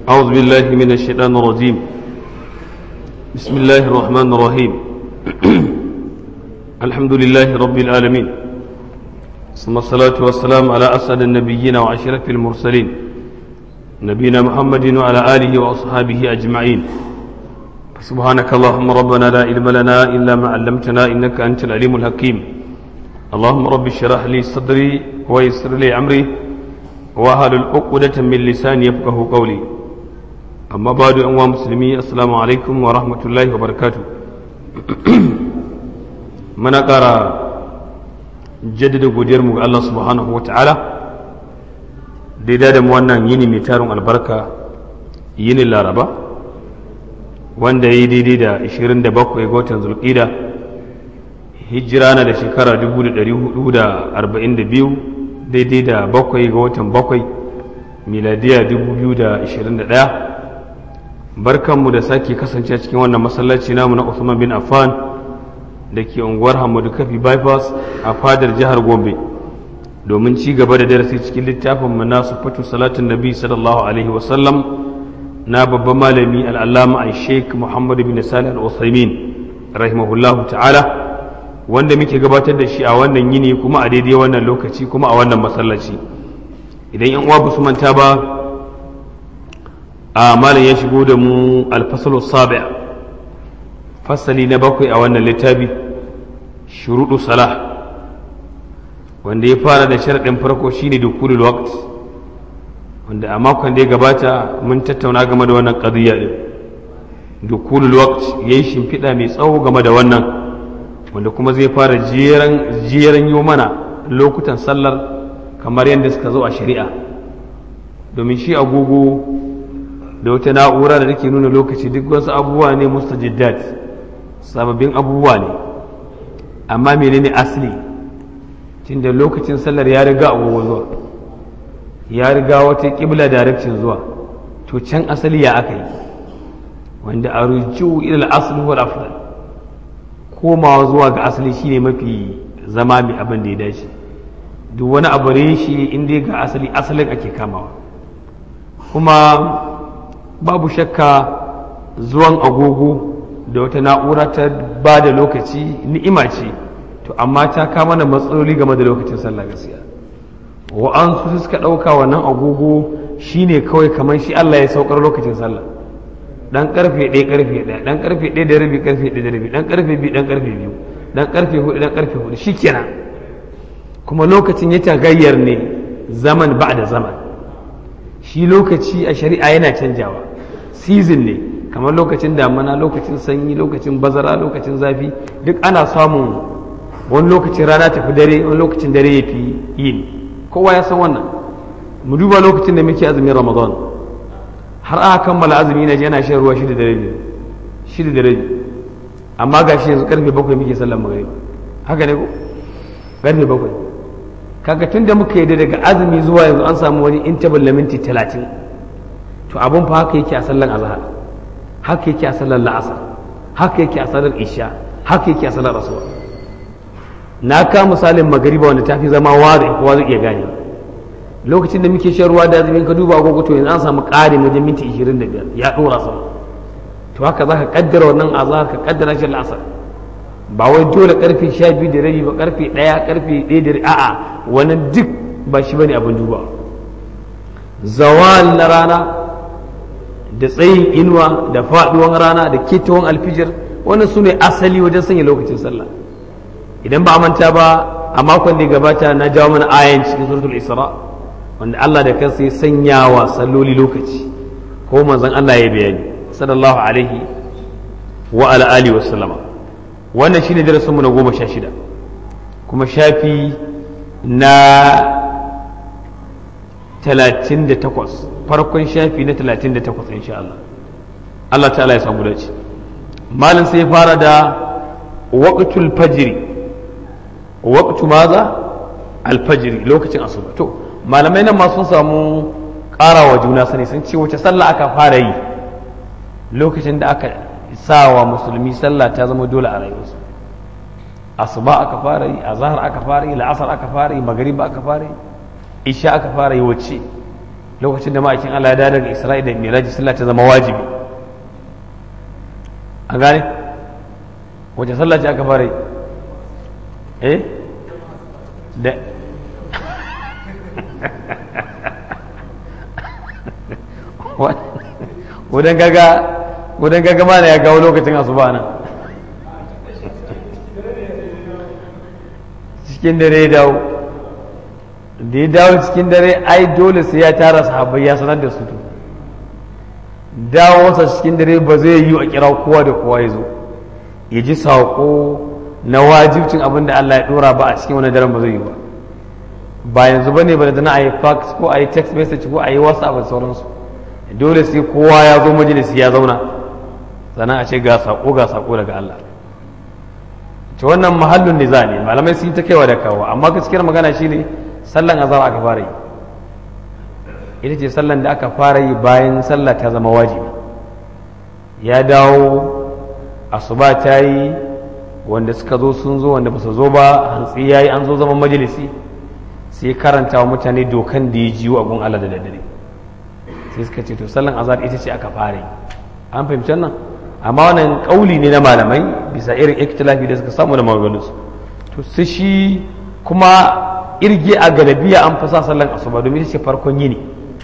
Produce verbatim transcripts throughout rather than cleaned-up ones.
أعوذ بالله من الشيطان الرجيم. بسم الله الرحمن الرحيم. الحمد لله رب العالمين، ثم الصلاة والسلام على أسعد النبيين وأشرف المرسلين نبينا محمد وعلى آله وأصحابه أجمعين. سبحانك اللهم ربنا لا علم لنا إلا ما علمتنا إنك أنت العليم الحكيم. اللهم رب اشرح لي صدري ويسر لي أمري واحلل عقدة من لساني يفقهوا قولي. أما بعد أيها المسلمين السلام عليكم ورحمة الله وبركاته. من قرأ جدد godiyar mu ga Allah subhanahu wa ta'ala daidai da mu wannan yini mai tarin albarka, yinin Laraba, wanda yi daidai da ashirin da bakwai ga watan Zulqa'da, hijira na da shekara dubu da ɗari hudu da arba'in da biyu, daidai da bakwai ga watan bakwai miladiya dubu biyu da ashirin da ɗaya. Barkanmu da sake kasance cikin wannan masallaci namu na Uthman bin Affan da ke unguwar Hamadu Kafi bypass a fadar jihar Gombe domin ci gaba da darasi cikin littafin mu na sifatu salatin nabi sallallahu alaihi wasallam na babban malami al'allama a sheik Muhammad bin Salih al-Uthaymin rahimahullahu ta'ala, wanda muke gabatar da shi a wannan yini kuma a daidai wannan lokaci kuma a wannan masallaci. Idan yan uwa ba su manta ba, a malam ya shigo da mu alfasalu sabi' fasali na bakwai a wannan littafi, shuruɗu salah, wanda ya fara da sharaɗin farko shine dukulul waqt, wanda a makon da ya gabata mun tattauna game da wannan qadiyya din. Dukulul waqt yayi shimfiɗa mai tsawo game da wannan, wanda kuma zai fara jiran jiran yo mana lokutan sallar kamar yadda suka zo a shari'a, domin shi agogo da wata na'ura da take nuna lokaci duk wasu abubuwa ne mustajiddat, sababbin abubuwa ne, amma menene asali? Tunda lokacin sallar ya riga agogo zuwa, ya riga wata kibla direction zuwa, to can asali ya aka yi, wanda a ruju ila al-asli wal afdal, komawa zuwa ga asali shine mafi zama mai abin da ya dace. duk wani abu shi inda ga asali asalin ake kamawa. Kuma babu shakka zuwan agogo da wata na'ura ta ba da lokaci ni'ima ce, to amma ta kama na matsaloli game da lokacin sallah gaskiya. Wa'ansu suka ɗauka wannan agogo shine kawai kamar shi Allah ya saukar lokacin sallah, dan karfe ɗaya karfe ɗaya, dan karfe ɗaya da rabi karfe ɗaya da rabi, dan karfe biyu dan karfe biyu, dan karfe hudu dan karfe hudu, shikenan. Kuma lokacin ya tagayyar ne zaman ba da zaman. Shi lokaci a shari'a yana canjawa, season ne, kamar lokacin damana, lokacin sanyi, lokacin bazara, lokacin zafi, duk ana samun wani lokacin rana tafi dare, wani lokacin dare ya fi yin, kowa ya san wannan. Mu duba lokacin da muke azumin Ramadan, har aka kammala azumi na yana shan ruwa shida da rabi shida da rabi amma ga shi yanzu karfe bakwai muke sallar magariba, haka ne ko karfe bakwai. Kaga tun da muka yi daga azumi zuwa yanzu an samu wani interval na minti talatin, to abun fa haka yake a sallar azhar, haka yake a sallar la'asar, haka yake a sallar isha, haka yake a sallar asuba. Na ka misalin magariba wanda ta fi zama wazi, kowa zai iya gane. Lokacin da muke shan ruwa da azumin ka duba agogo, to yanzu an samu ƙarin wajen minti ishirin da biyar ya ɗora sama. To haka za ka kaddara wannan azhar, ka kaddara shi la'asar. Ba wai dole karfe sha biyu da rabi ba, karfe ɗaya karfe ɗaya da rabi, a'a wannan duk ba shi bane abin duba. Zawal na rana da tsayin inuwa da faɗuwan rana da ketawan alfijir, wannan su ne asali wajen sanya lokacin sallah. Idan ba a manta ba, a makon da ya gabata na jawo mana ayan cikin suratul Isra, wanda Allah da kansa ya sanya wa salloli lokaci, ko manzon Allah ya bayani sallallahu alaihi wa ala alihi wa sallama. Wannan shine darasin mu na goma sha shida, kuma shafi na talatin da takwas, farkon shafi na talatin da takwas insha Allah. Allah ta'ala ya samu dace. Malam sai fara da waqtul fajri, waqtu maza al-fajri, lokacin asuba. To malamai nan ma sun samu ƙarawa juna sani, sun ce wace sallah aka fara yi lokacin da aka sa wa musulmi sallah ta zama dole a rayuwarsu. Asuba aka fara yi, azhar aka fara yi, la'asar aka fara yi, magariba aka fara yi, isha aka fara yi, wacce lokacin da ma'aikin Allah ya dawo daga Isra'i da Miraji sallah ta zama wajibi an gane wace sallah ce aka fara yi eh da wudan gaga wudan gaga mana ya gawo lokacin asuba nan cikin dare ya dawo da ya dawo cikin dare ai dole sai ya tara sahabbai ya sanar da su to dawowarsa cikin dare ba zai yi a kira kowa da kowa ya zo ya ji saƙo na wajibcin abin da Allah ya ɗora ba a cikin wani daren ba zai yi ba ba yanzu ba ne ba da na a yi fax ko a yi text message ko a yi whatsapp da sauransu dole sai kowa ya zo majalisi ya zauna sannan a ce ga saƙo ga saƙo daga Allah ce wannan mahallin niza ne malamai sun yi ta kaiwa da kawo amma gaskiyar magana shine sallan azhar aka fara yi ita ce sallan da aka fara yi bayan sallah ta zama wajibi ya dawo asuba ta yi wanda suka zo sun zo wanda ba su zo ba hantsi ya yi an zo zaman majalisi sai karanta wa mutane dokan da ya jiwo a gun Allah da daddare sai suka ce to sallan azhar ita ce aka fara yi an fahimci nan amma wannan kauli ne na malamai bisa irin ikhtilafi da suka samu da maganganunsu to sai shi kuma irge a galabiya an fasa sallan asuba domin ita ce farkon yini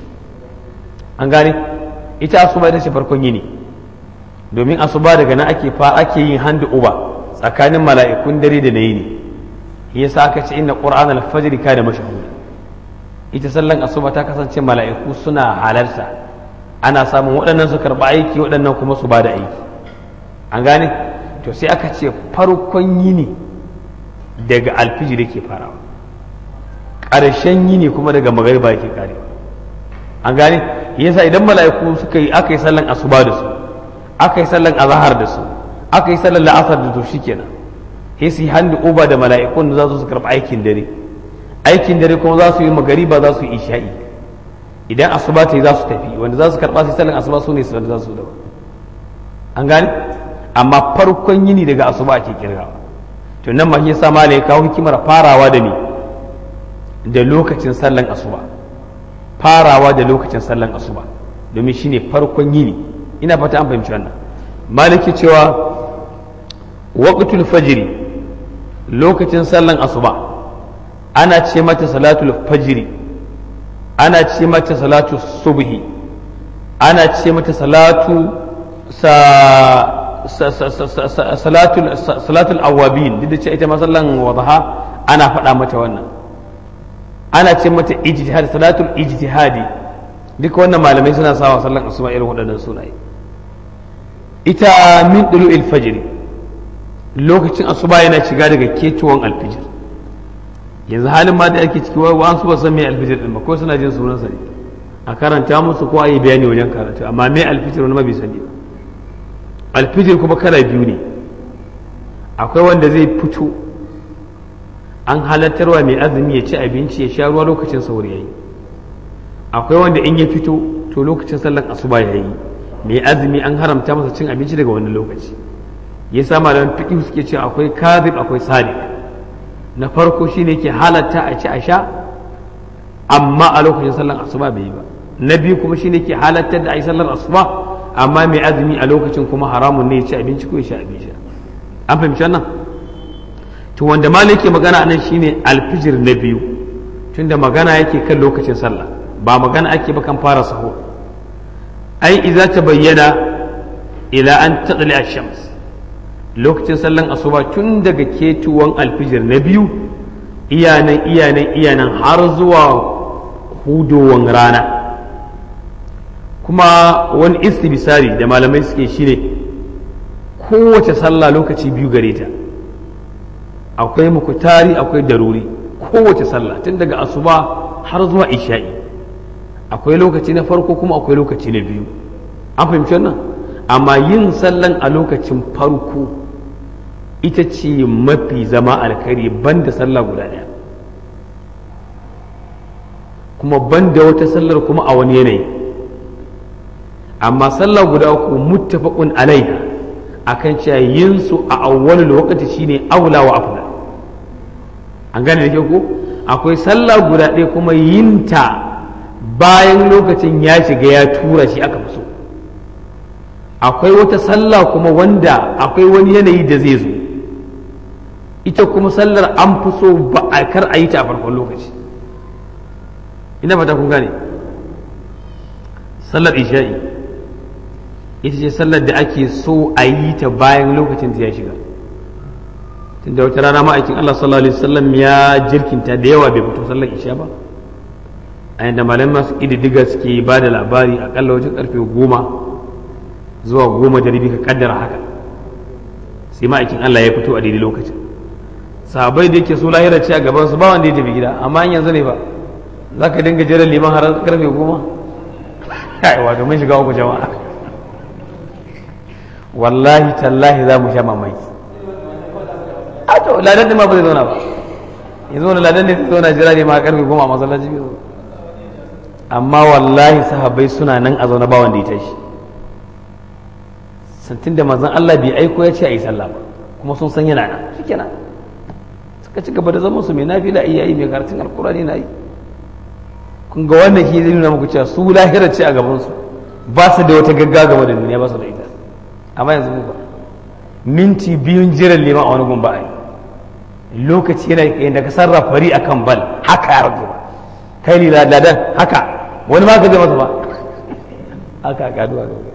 an gane ita asuba ita ce farkon yini domin asuba daga nan ake fa ake yin handa uba tsakanin mala'ikun dare da na yini yasa aka ce inna qur'an al-fajr kana mashhuda ita sallan asuba ta kasance mala'iku suna halarta ana samun waɗannan su karɓa aiki waɗannan kuma su bada aiki an gane to sai aka ce farkon yini daga alfijir yake farawa ƙarshen yini kuma daga magariba yake karewa an gane yasa idan mala'iku suka yi aka yi sallan asuba da su aka yi sallan azhar da su aka yi sallan la'asar da to shikenan sai su yi hannu uba da mala'ikun da za su karɓi aikin dare aikin dare kuma za su yi magariba za su yi isha'i idan asuba ta yi za su tafi wanda za su karɓa su yi sallan asuba su ne su za su dawo an gane amma farkon yini daga asuba ake kirgawa to nan ma yasa malai kawo hikimar farawa da ni da lokacin sallan asuba farawa da lokacin sallan asuba domin shine farkon yini ina fata an fahimci wannan maliki cewa waqtul fajri lokacin sallan asuba ana ce mata salatul fajri ana ce mata salatu subhi ana ce mata salatu sa salatul salatul awabin duk da ce ita masallan wadaha ana faɗa mata wannan ana ce mata ijtihad salatul ijtihadi duka wannan malamai suna sawa sallan asuba irin waɗannan sunaye ita min dulu'il fajr lokacin asuba yana shiga daga ketuwan alfijir yanzu halin ma da ake ciki wa an su ba san me alfijir din ba ko suna jin sunan sa ne a karanta musu ko a yi bayani wajen karatu amma me alfijir wani ma bai sani alfijir kuma kala biyu ne akwai wanda zai fito an halattarwa mai azumi ya ci abinci ya sha ruwa lokacin sauri yayi akwai wanda in ya fito to lokacin sallan asuba yayi mai azumi an haramta masa cin abinci daga wannan lokaci ya sa malaman fiqh suke cewa akwai kadhib akwai sadiq na farko shine ke halatta a ci a sha amma a lokacin sallan asuba bai yi ba na biyu kuma shine ke halatta da a yi sallar asuba amma mai azumi a lokacin kuma haramun ne ya ci abinci ko ya sha abinci an fahimci wannan to wanda malik ke magana anan shine alfijir na biyu tunda magana yake kan lokacin sallah ba magana ake ba kan fara saho ai idza tabayyana ila an tadli ash-shams lokacin sallan asuba tun daga ketuwan alfijir na biyu iyanan iyanan iyanan har zuwa hudowan rana kuma wani istibisari da malamai suke shine kowace sallah lokaci biyu gare ta akwai mukutari akwai daruri kowace sallah tun daga asuba har zuwa isha'i akwai lokaci na farko kuma akwai lokaci na biyu an fahimci wannan amma yin sallan a lokacin farko ita ce mafi zama alkhairi banda sallah guda ɗaya kuma banda wata sallar kuma a wani yanayi amma sallah guda uku muttafaqun alaiha akan cewa yin su a awwalul waqti shine aula wa afdal an gane da ko akwai sallah guda ɗaya kuma yinta bayan lokacin ya shiga ya tura shi aka fi so. Akwai wata sallah kuma wanda akwai wani yanayi da zai zo, ita kuma sallar an fi so ba a kar a yi ta a farkon lokaci. Ina fata kun gane, sallar isha'i ita ce sallar da ake so a yi ta bayan lokacin da ya shiga. Tunda wata rana ma'aikin Allah sallallahu alaihi wasallam ya jirkinta da yawa bai fito sallar isha ba, a yadda malamai masu ƙididdiga suke ba da labari akalla wajen karfe goma zuwa goma da rabi ka kaddara haka, sai ma'aikin Allah ya fito a daidai lokacin. Sahabbai da yake so lahira ce a gaban su ba wanda ya tafi gida, amma yanzu ne ba za ka dinga jiran liman har karfe goma. Kai wato mun shiga uku jama'a, wallahi tallahi za mu sha mamaki. A to ladan ne ma ba zai zauna ba, yanzu wani ladan ne zai zauna jira ne ma karfe goma a masallaci biyu. Amma wallahi sahabbai suna nan a zaune ba wanda ya tashi, santin da manzon Allah bai aiko ya ce a yi sallah ba, kuma sun san yana nan shikenan suka ci gaba da zaman su mai nafila iya yi mai karatun alkurani na yi. Kun ga wannan shi zai nuna muku cewa su lahira ce a gaban su, ba su da wata gaggawa game da duniya, ba su da ita. Amma yanzu mu ba minti biyun jiran liman a wani gun ba a yi, lokaci yana yadda ka sarrafa fari akan bal haka ya rabu ba kai ni ladan haka wani ma ka zai masa ba haka ka duwa ga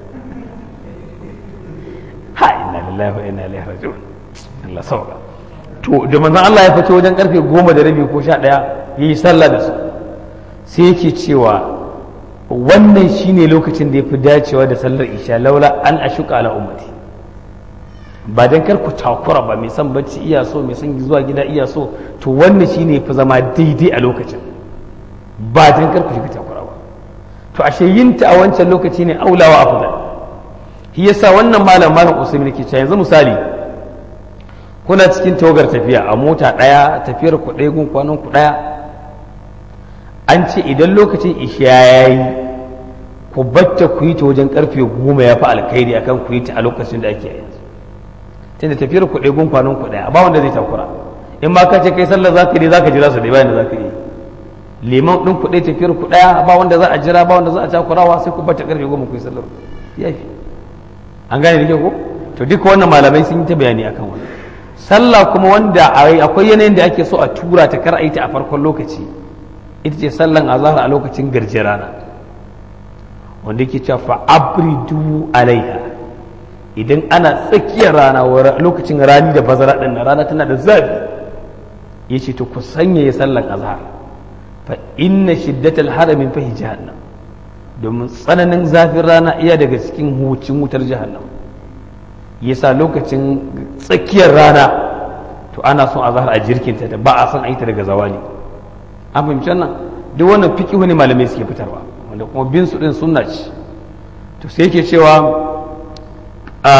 ha inna lillahi wa inna ilaihi raji'un. Allah sauka. To da manzon Allah ya fito wajen karfe goma da rabi ko sha ɗaya yayi sallah da su, sai yake cewa wannan shine lokacin da yafi dacewa da sallar isha, laula an ashuka ala ummati, ba dan kar ku takura ba, mai son bacci iya so, mai son zuwa gida iya so, to wannan shine yafi zama daidai a lokacin, ba dan kar ku shiga takura ba. To ashe yinta a wancan lokaci ne aulawa afdal. Shi yasa wannan malam malam Usaimin ke cewa yanzu misali kuna cikin tawagar tafiya a mota ɗaya, tafiyar ku ɗaya gun kwanan ku ɗaya, an ce idan lokacin isha yayi ku batta ku yi ta wajen karfe goma ya fi alkhairi akan ku yi ta a lokacin da ake yanzu. Tunda tafiyar ku ɗaya gun kwanan ku ɗaya ba wanda zai takura, in ma ka ce kai sallar za ka yi za ka jira su da bayan da za ka yi. Liman ɗin ku ɗaya tafiyar ku ɗaya ba wanda za a jira ba wanda za a takurawa, sai ku batta karfe goma ku yi sallar yafi. An gane da ke ko? To duka wannan malamai sun yi ta bayani akan wannan. Sallah kuma wanda akwai yanayin da ake so a tura ta kar a yi ta a farkon lokaci, ita ce sallan azhar a lokacin garje rana, wanda yake cewa fa abridu alaiha, idan ana tsakiyar rana lokacin rani da bazara din rana tana da zafi, yace to ku sanya ya sallan azhar, fa inna shiddatal haramin fa jahannam, domin tsananin zafin rana iya daga cikin hucin wutar jahannam. Yasa lokacin tsakiyar rana to ana son azhar a jirkinta da ba a son a yi ta daga zawali. An fahimci wannan? Duk wannan fiqhu ne malamai suke fitarwa, wanda kuma bin su din sunna ce. To sai yake cewa a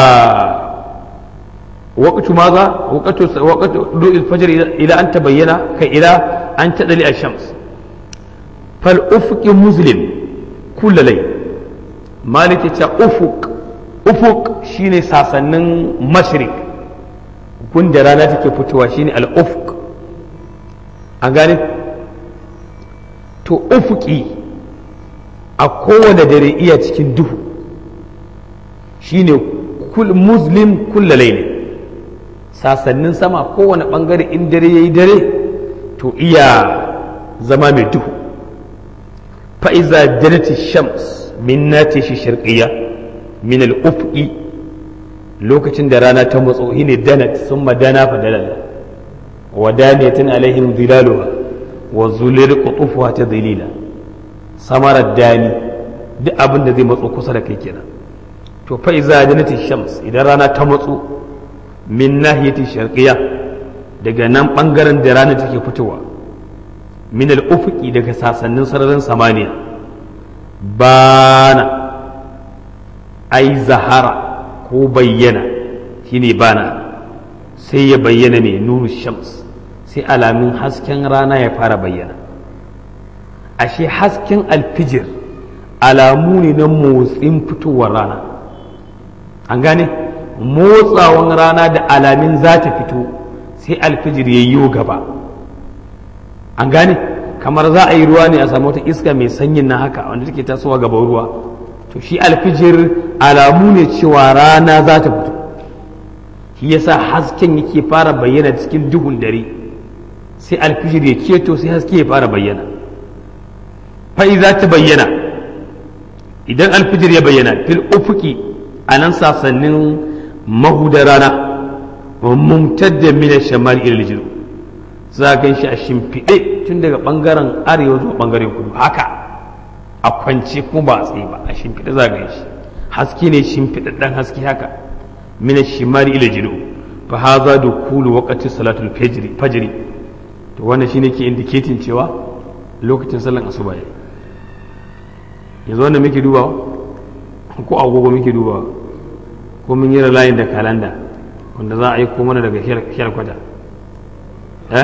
waqtu maza waqtu waqtu du'il fajr ila an tabayyana kai ila an tadali ash-shams fal ufuq muslim kullu lay. Malik ya ce ufuq ufuq shine sasannin mashrik, gunda rana take fitowa shine al-ufuq. An gane? To ufuki a kowane dare iya cikin duhu, shine kul muslim kulla laili, sasannin sama kowane bangare in dare yayi dare to iya zama mai duhu. fa iza janati shams min natishi sharqiyya min al-ufqi, lokacin da rana ta matso shine danat summa dana fa dalal wa daniyatan alaihim dhilaluha wa zulil qutufuha tadlila. samarar dani duk abin da zai matso kusa da kai kenan. To fa iza janati shams, idan rana ta matso min nahiyati sharqiyya, daga nan bangaren da rana take fitowa, min al-ufqi daga sasannin sararin samaniya, bana ai zahara ko bayyana shine bana, sai ya bayyana ne nuru shams, sai alamin hasken rana ya fara bayyana. Ashe hasken alfijir alamu ne na motsin fitowar rana. An gane motsawan rana da alamin za ta fito sai alfijir ya yi gaba. An gane kamar za a yi ruwa ne a samu wata iska mai sanyin na haka wanda take tasowa gaban ruwa to shi alfijir alamu ne cewa rana za ta fito shi yasa hasken yake fara bayyana cikin duhun dare sai alfijir ya keto sai haske ya fara bayyana fa'i za ta bayyana idan alfijir ya bayyana fil ufuki a nan sasannin mahudar rana mumtadda min shamal ila al za gan shi a shimfiɗe tun daga ɓangaren arewa zuwa ɓangaren kudu haka a kwance kuma ba a tsaye ba a shimfiɗe za gan shi haske ne shimfiɗaɗɗen haske haka min shamal ila al fa hadha dukulu waqti salatul fajr fajr to wannan shine ke indicating cewa lokacin sallan asuba yayi yanzu wannan muke dubawa ko agogo muke dubawa ko mun yi layin da kalanda wanda za a yi ko mana daga shiyar kwata eh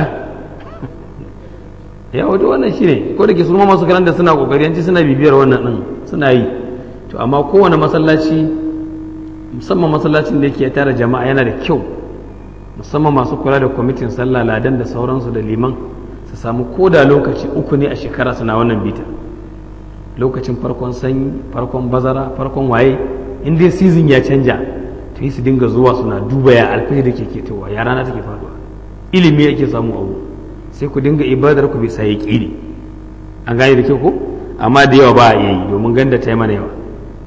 ya wato wannan shine ko da ke su masu kalanda suna kokari yanci suna bibiyar wannan din suna yi to amma kowane masallaci musamman masallacin da yake tara jama'a yana da kyau musamman masu kula da kwamitin sallah ladan da sauransu da liman su samu koda lokaci uku ne a shekara suna wannan bita lokacin farkon sanyi farkon bazara farkon waye in dai season ya canja to yi su dinga zuwa suna duba ya alfahari da ke ketowa ya rana take faduwa ilimi yake samu abu sai ku dinga ibadar ku bisa yaqini an gane da kyau ko amma da yawa ba a yi domin ganda ta yi mana yawa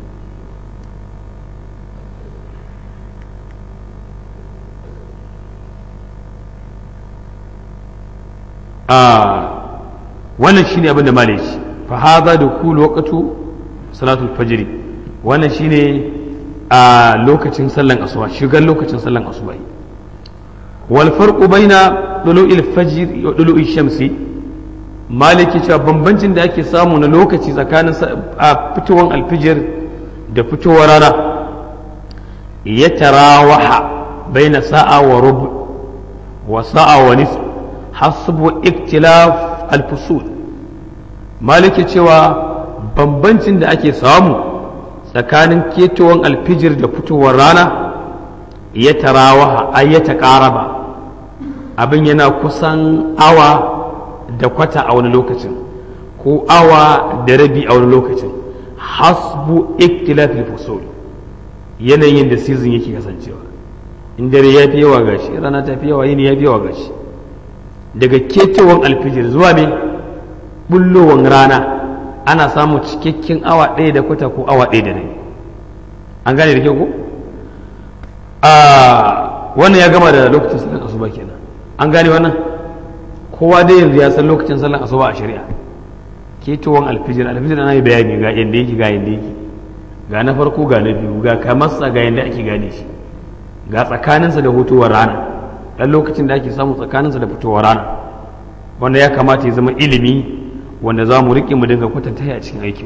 a wannan shine abin da malai shi fa hadha dukul waqtu salatul fajr wannan shine a lokacin sallan asuba shigar lokacin sallan asuba wal farqu baina dulu'il fajr wa dulu'i shamsi maliki cewa bambancin da ake samu na lokaci tsakanin a fitowar alfijir da fitowar rana ya tarawaha baina sa'a wa rubu wa sa'a wa nisf hasbu iktilaf al-fusul maliki cewa bambancin da ake samu tsakanin ketowar alfijir da fitowar rana ya tarawaha ay ya taqaraba abin yana kusan awa da kwata a wani lokacin ko awa da rabi a wani lokacin hasbu iktilaf al-fusul yanayin da season yake kasancewa in dare ya fi yawa gashi rana ta fi yawa yini ya fi yawa gashi daga ketowar alfijir zuwa mai bullowar rana ana samun cikakken awa ɗaya da kwata ko awa ɗaya da rabi an gane da kyau ko a wannan ya gama da lokacin sallar asuba kenan an gane wannan kowa dai yanzu ya san lokacin sallar asuba a shari'a ketowar alfijir alfijir ana yi bayani ga yanda yake ga yanda yake ga na farko ga na biyu ga kamarsa ga yanda ake gane shi ga tsakaninsa da hutowar rana dan lokacin da ake samu tsakaninsa da fitowar rana wanda ya kamata ya zama ilimi wanda za mu riƙe mu dinga kwatanta a cikin aikin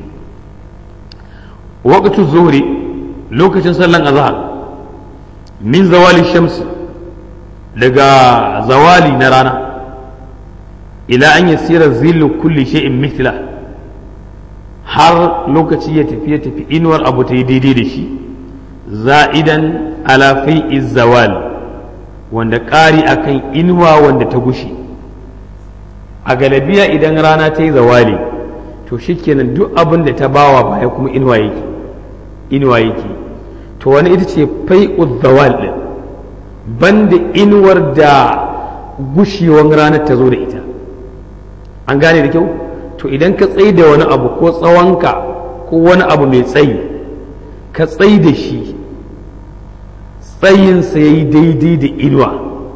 waqtu zuhri lokacin sallan azhar min zawali shamsi daga zawali na rana ila an yasira zillu kulli shay'in mithla har lokaci ya tafi ya tafi inuwar abu ta yi daidai da shi za'idan ala fai'i zawal wanda ƙari akan inuwa wanda ta gushe a galabiya idan rana ta yi zawali to shikenan duk abin da ta bawa baya kuma inuwa yake inuwa yake to wani ita ce fai'u zawal din banda inuwar da gushewar ranar ta zo da ita an gane da kyau to idan ka tsaye da wani abu ko tsawonka ko wani abu mai tsayi ka tsaye da shi tsayinsa ya yi daidai da inuwa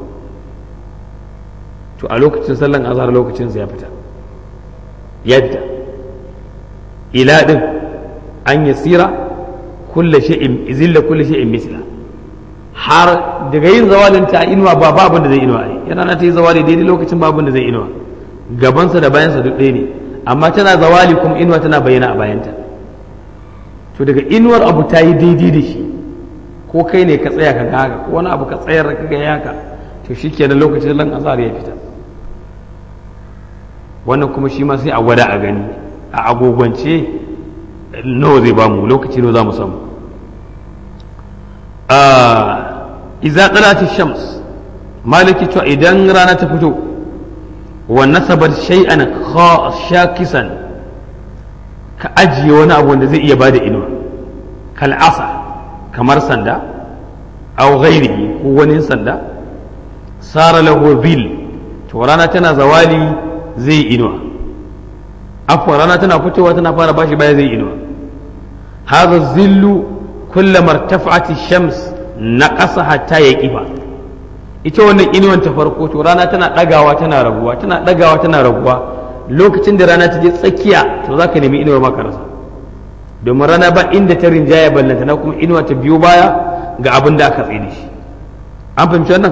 to a lokacin sallan azhar lokacinsa ya fita yadda ila din an yasira kulle shay'in zilla kulle shay'in misla har daga yin zawalin ta inuwa ba ba abin da zai inuwa ai yana na ta yi zawali daidai lokacin ba abin da zai inuwa gabansa da bayansa duk ɗaya ne amma tana zawali kuma inuwa tana bayyana a bayanta to daga inuwar abu ta yi daidai da shi ko kai ne ka tsaya ka ga haka ko wani abu ka tsayar ka ga haka to shikenan lokacin lan azhar ya fita wannan kuma shi ma sai a gwada a gani a agogwance nawa zai bamu lokaci nawa za mu samu idza talat shams maliki to idan rana ta fito wa nasabar shay'an shakisan ka ajiye wani abu wanda zai iya bada inuwa kal asa kamar sanda aw ghairihi ko wani sanda sara lahu bil to rana tana zawali zai inuwa afwa rana tana fitowa tana fara bashi baya zai inuwa hadha zillu kullama irtafa'at ash-shams naqasa hatta yaqifa ita wannan inuwan ta farko to rana tana dagawa tana raguwa tana dagawa tana raguwa lokacin da rana ta je tsakiya to zaka nemi inuwar maka rasa domin rana ba inda ta rinjaya ballanta na kuma inuwa ta biyo baya ga abin da aka tsaye da shi an fahimci wannan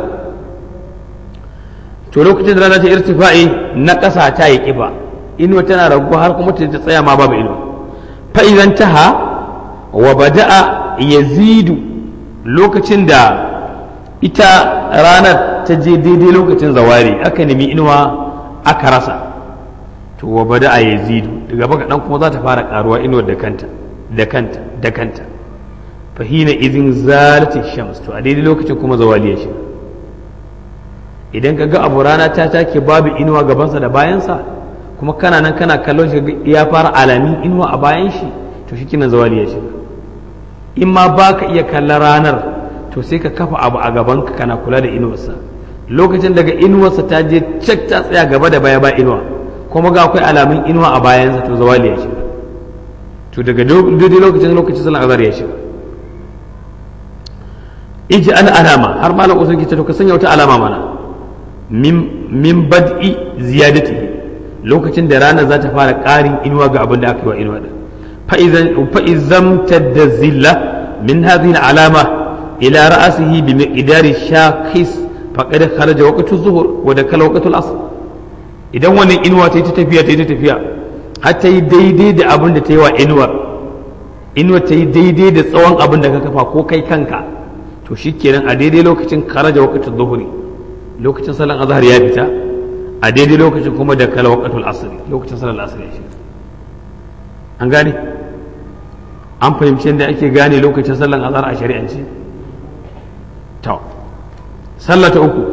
to lokacin da rana ta irtifa'i na ƙasa ta yi ƙiba inuwa tana raguwa har kuma ta tsaya ma babu inuwa fa idan taha wa bada'a yazidu lokacin da ita ranar ta je daidai lokacin zawari aka nemi inuwa aka rasa to wa bada'a yazidu daga baka dan kuma za ta fara karuwa inuwar da kanta da kanta da kanta fa hina idin zalati shams to a daidai lokacin kuma zawali ya shiga idan ka ga abu rana ta take babu inuwa gabansa da bayansa kuma kana nan kana kallon shi ya fara alamin inuwa a bayan shi to shi kinan zawali ya shiga in ma ba ka iya kallon ranar to sai ka kafa abu a gabanka kana kula da inuwarsa lokacin daga inuwarsa ta je cak ta tsaya gaba da baya ba inuwa kuma ga akwai alamun inuwa a bayansa to zawali ya shiga to daga daidai lokacin lokacin sallar azhar ya shiga iji an alama har malam usul ke to ka sanya wata alama mana min bad'i ziyadati lokacin da rana za ta fara ƙarin inuwa ga abin da aka yi wa inuwa da fa izam tadda zilla min hadhihi alama ila ra'sihi bi miqdari shakis faqad kharaja waqtu zuhur wa dakala waqtu al-asr idan wannan inuwa ta yi ta tafiya ta yi ta tafiya har ta yi daidai da abin da ta yi wa inuwar inuwar ta yi daidai da tsawon abin da ka kafa ko kai kanka to shikenan a daidai lokacin kharaja waqtu zuhuri lokacin sallan azhar ya fita a daidai lokacin kuma da kala waqtul asr lokacin sallar asr ya shiga an gane an fahimci yadda ake gane lokacin sallan azhar a shari'ance to sallah ta uku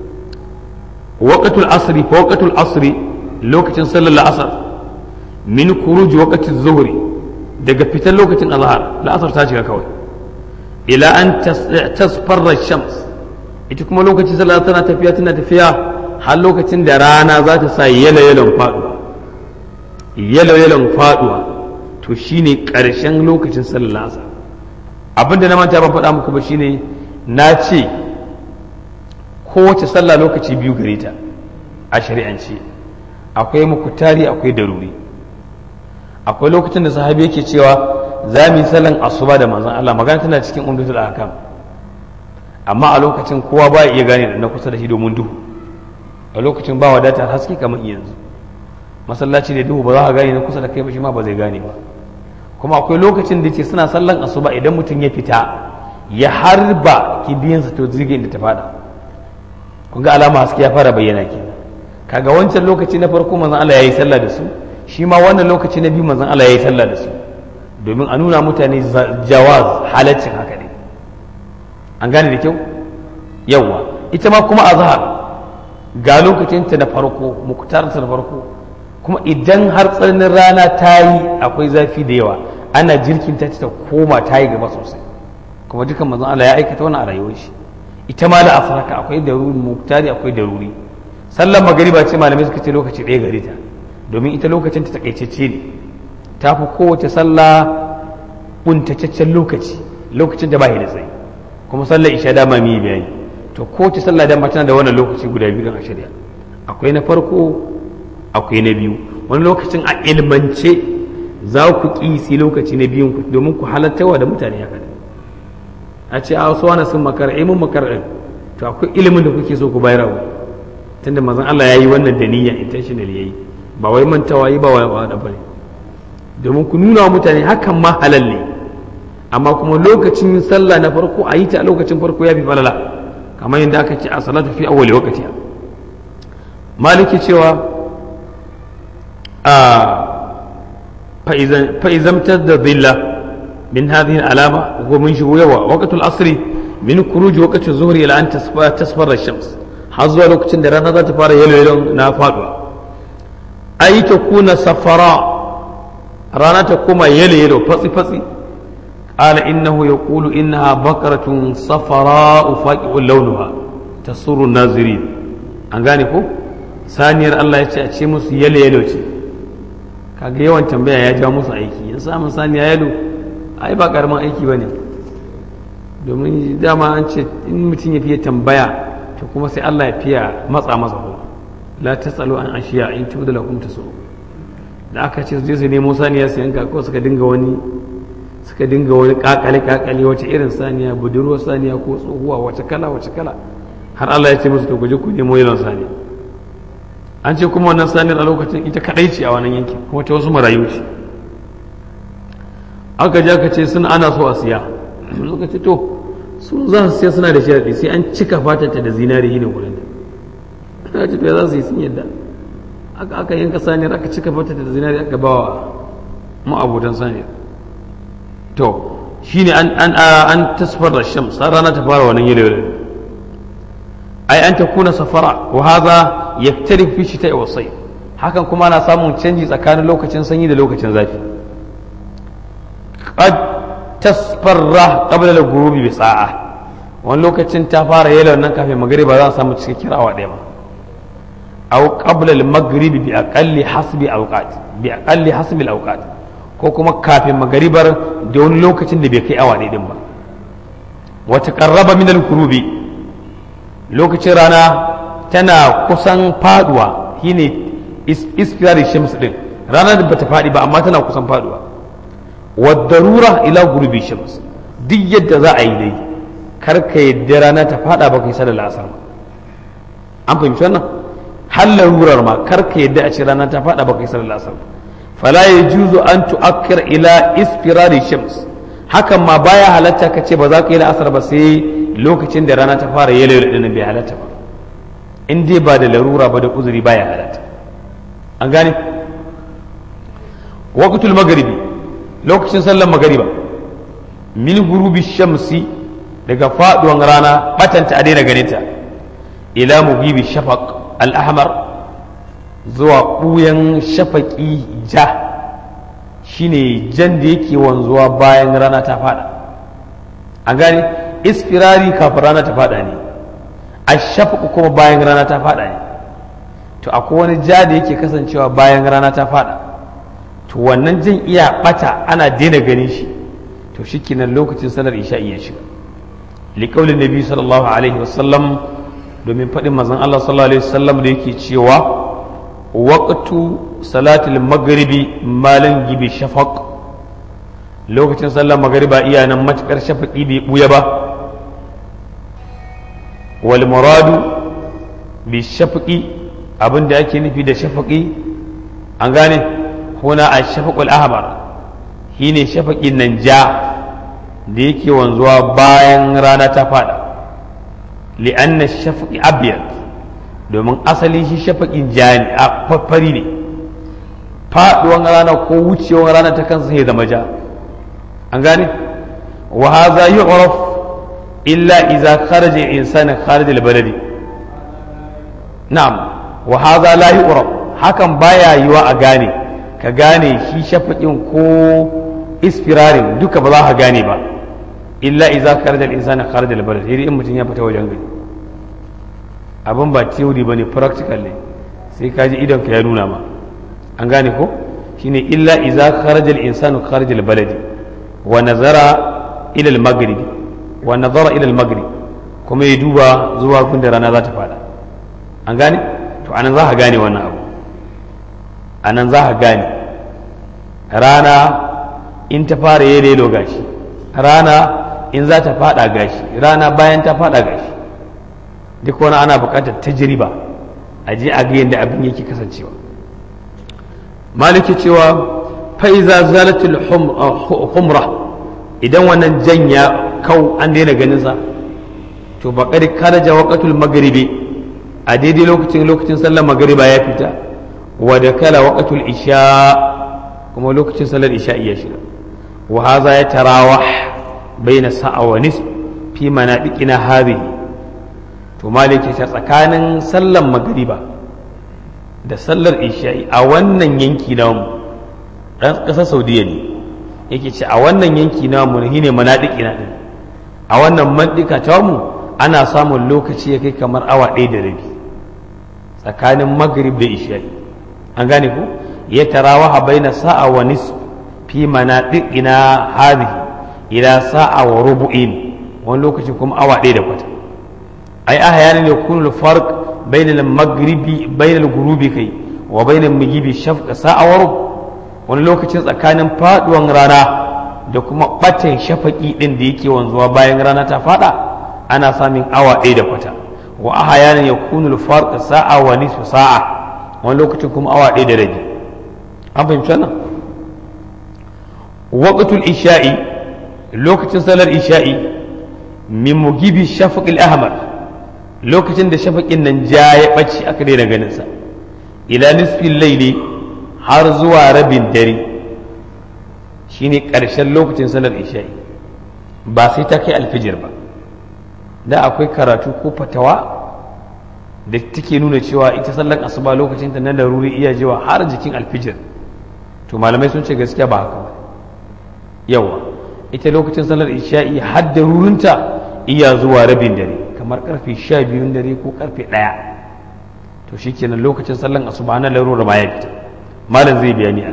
waqtul asr fa waqtul asr lokacin sallar asr min khuruj waqtiz zuhri daga fitar lokacin azhar la'asar ta shiga kawai ila an tasfarra shams ita kuma lokacin sallah tana tafiya tana tafiya har lokacin da rana za ta sa yalo-yalon faduwa yalo-yalon faduwa to shine ƙarshen lokacin sallah asar abinda na manta ban faɗa muku ba shine na ce kowace sallah lokaci biyu gare ta a shari'ance akwai mukutari akwai daruri akwai lokacin da sahabi yake cewa za mu yi sallan asuba da manzon Allah magana tana cikin umdatul ahkam amma a lokacin kowa ba iya gane da na kusa da shi domin duhu a lokacin ba wadatar haske kamar yanzu masallaci da duhu ba za ka gane na kusa da kai ba shi ma ba zai gane ba kuma akwai lokacin da ce suna sallan asuba idan mutum ya fita ya harba kibiyansa to zirgin inda ta fada kun ga alama haske ya fara bayyana kenan kaga wancan lokaci na farko manzon Allah yayi sallah da su shi ma wannan lokaci na biyu manzon Allah yayi sallah da su domin a nuna mutane jawaz halaccin haka ne an gane da kyau yawa ita ma kuma azhar ga lokacinta na farko muktarta na farko kuma idan har tsananin rana ta yi akwai zafi da yawa ana jirkin ta ta koma ta yi gaba sosai kuma dukan manzon Allah ya aikata wannan a rayuwar shi ita ma da asraka akwai daruri muktari akwai daruri sallar magariba ce malamai suka ce lokaci ɗaya gare ta domin ita lokacin ta takaitacce ne ta fi kowace sallah kuntataccen lokaci lokacin da ba da tsayi kuma sallar isha dama mi bayani to kowace sallah dama tana da wannan lokaci guda biyu don a shari'a akwai na farko akwai na biyu wani lokacin a ilmance za ku kisi lokaci na biyun ku domin ku halattawa da mutane haka a ce a wasu wani sun makara eh mun makara din to akwai ilimin da kuke so ku bayar wa tunda manzon Allah ya yi wannan da niyya intentional yayi ba wai mantawa yi ba wai wada bane domin ku nuna wa mutane hakan ma halal ne amma kuma lokacin sallah na farko a yi ta a lokacin farko ya fi falala kamar yadda aka ce a salatu fi awwali waqtiha maliki cewa a fa idan fa idan tadda dhilla min hadhihi alama wa min shuhu yawa waqtul asri min khuruj waqti zuhri ila an tasfara ash-shams har zuwa lokacin da rana za ta fara yalo yalo na faduwa ai ta kuna safara rana ta kuma yalo yalo fatsi fatsi qala innahu yaqulu innaha baqaratun safara faqi'u launuha tasurru nazirin an gane ko saniyar Allah ya ce a ce musu yalo yalo ce kaga yawan tambaya ya ja musu aiki in samun saniya yalo ai ba karamin aiki bane domin dama an ce in mutum ya fiye tambaya to kuma sai Allah ya fiya matsa masa ko la tasalu an ashiya in tudu lakum tasu da aka ce su je su nemo saniya su yanka ko suka dinga wani suka dinga wani kakale kakale wace irin saniya budurwar saniya ko tsohuwa wace kala wace kala har Allah ya ce musu to guje ku nemo yalan saniya an ce kuma wannan saniyar a lokacin ita kadai ce a wannan yankin kuma ta wasu marayu ce aka je aka ce sun ana so a siya suka ce to su za su siya suna da sharadi sai an cika fatanta da zinari ne wurin da ce to za su yi sun yadda aka aka yanka saniyar aka cika fatanta da zinari aka bawa ma'abudan saniyar to shine an an an tasfar da shams rana ta fara wannan yele ai an ta kuna safara wa hadha yaktarif fi shita'i wa sayf hakan kuma ana samun canji tsakanin lokacin sanyi da lokacin zafi qad tasfarra qabla al-ghurubi bi sa'a wani lokacin ta fara yela nan kafin magriba za a samu cikakken awa ɗaya ba aw qabla al-maghribi bi aqalli hasbi awqat bi aqalli hasbi al-awqat ko kuma kafin magribar da wani lokacin da bai kai awa ɗaya din ba wa taqarraba min al-ghurubi lokacin rana tana kusan faduwa shine isfirari shams din rana da bata fadi ba amma tana kusan faduwa wa darura ila gurbi shams duk yadda za a yi dai kar ka yadda rana ta fada ba kai sallar asar an fahimci wannan hallar rurar ma kar ka yadda a ce rana ta fada ba kai sallar asar fala yajuzu an tu'akkir ila isfirari shams hakan ma baya halatta ka ce ba za ka yi la'asar ba sai lokacin da rana ta fara yalo din bai halatta ba in dai ba da larura ba da uzuri baya halatta an gane waqtul maghribi lokacin sallar magariba min gurubi shamsi daga faduwan rana batanta a daina ganin ta ila mugibi shafaq al-ahmar zuwa buyan shafaqi ja shine jan da yake wanzuwa bayan rana ta fada an gane isfirari kafin rana ta fada ne ashafaqu kuma bayan rana ta fada ne to akwai wani ja da yake kasancewa bayan rana ta fada to wannan jin iya bata ana daina ganin shi to shikenan lokacin salar isha'i ya shiga liqaulin nabi sallallahu alaihi wasallam domin fadin manzon Allah sallallahu alaihi wasallam da yake cewa waqtu salatul maghribi malan gibi shafaq lokacin sallar magriba iya nan matukar shafaqi bai buya ba wal muradu bi shafaqi abinda ake nufi da shafaqi an gane huna ash-shafaqul ahmar shine shafaqin nan ja da yake wanzuwa bayan rana ta fada li'anna ash-shafaqi abyad domin asali shi shafaqin ja ne a fari ne faduwan rana ko wucewar rana ta kansa ya zama ja an gane wa hadha yu'raf illa idza kharaja al-insanu kharij al-baladi na'am wa hadha la yu'raf hakan baya yiwa a gane ka gane shi shafaƙin ko isfirarin duka ba za ka gane ba illa iza kharaja al-insanu kharaja al-balad sai in mutum ya fita wajen gari abin ba theory bane practical ne sai ka ji idan ka ya nuna ma an gane ko shine illa iza kharaja al-insanu kharaja al-balad wa nazara ila al-maghrib wa nazara ila al-maghrib kuma ya duba zuwa gunda rana za ta fada an gane to anan za ka gane wannan abu a nan za ka gane rana in ta fara yi lelo gashi rana in za ta fada gashi rana bayan ta fada gashi duk wani ana bukatar tajriba a je a ga yadda abin yake kasancewa maliki cewa fa'iza zalatul humra idan wannan janya kau an daina ganin sa to baƙar karaja waqatul maghribi a daidai lokacin lokacin sallar magariba ya fita wa da kala waqatul isha kuma lokacin sallar isha iya shiga wa hadha ya tarawah baina sa'a wa nisf fi manadiqina hadhihi to maliki ta tsakanin sallar magariba da sallar isha'i a wannan yanki namu ɗan ƙasar saudiya ne yake ce a wannan yanki namu ne shine manaɗiki na ɗin a wannan mandika ta mu ana samun lokaci ya kai kamar awa ɗaya da rabi tsakanin maghrib da isha'i an gane ku ya tarawaha baina sa'a wa nisf fi manaɗiƙina hadhihi ila sa'a wa rubu'in wani lokaci kuma awa ɗaya da kwata ai ahyanan yakunu al-farq bayna al-maghribi bayna al-ghurubi kai wa bayna al-maghibi shafqa sa'a wa rubu wani lokacin tsakanin faduwan rana da kuma batin shafaqi din da yake wanzuwa bayan rana ta fada ana samun awa ɗaya da kwata wa ahyanan yakunu al-farq sa'a wa nisfu sa'a wani lokacin kuma awa ɗaya da rabi an fahimci wannan waqtul isha'i lokacin salar isha'i min mugibi shafaqil ahmar lokacin da shafaƙin nan ja ya ɓace aka daina ganinsa ila nisfin laili har zuwa rabin dare shine ƙarshen lokacin salar isha'i ba sai ta kai alfijir ba da akwai karatu ko fatawa da take nuna cewa ita sallar asuba lokacin ta na laruri iya jewa har jikin alfijir to malamai sun ce gaskiya ba haka ba yawa ita lokacin salar isha'i har da rurinta iya zuwa rabin dare kamar karfe sha biyun dare ko karfe ɗaya to shi kenan lokacin sallan asuba na larura ma ya fita malam zai bayani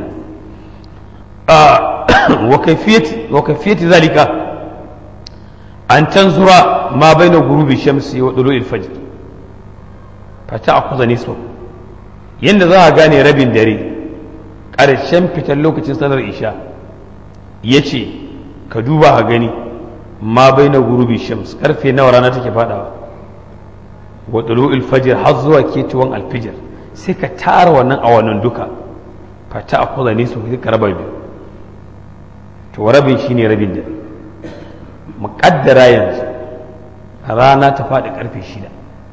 a wa kayfiyati zalika an tanzura ma baina gurubi shamsi wa dulu'il fajr fa ta'khudha nisfa yanda za a gane rabin dare ƙarshen fitar lokacin sallar isha yace ka duba ka gani ma bai na gurubi shams karfe nawa rana take fadawa wa tulu'il fajr har zuwa ketuwan alfijir sai ka tara wannan awannin duka fa ta akuza ne su ka raba biyu to rabin shine rabin da muqaddara yanzu rana ta fadi karfe shida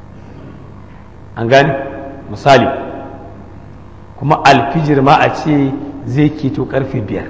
an gane misali kuma alfijir ma a ce zai keto karfe biyar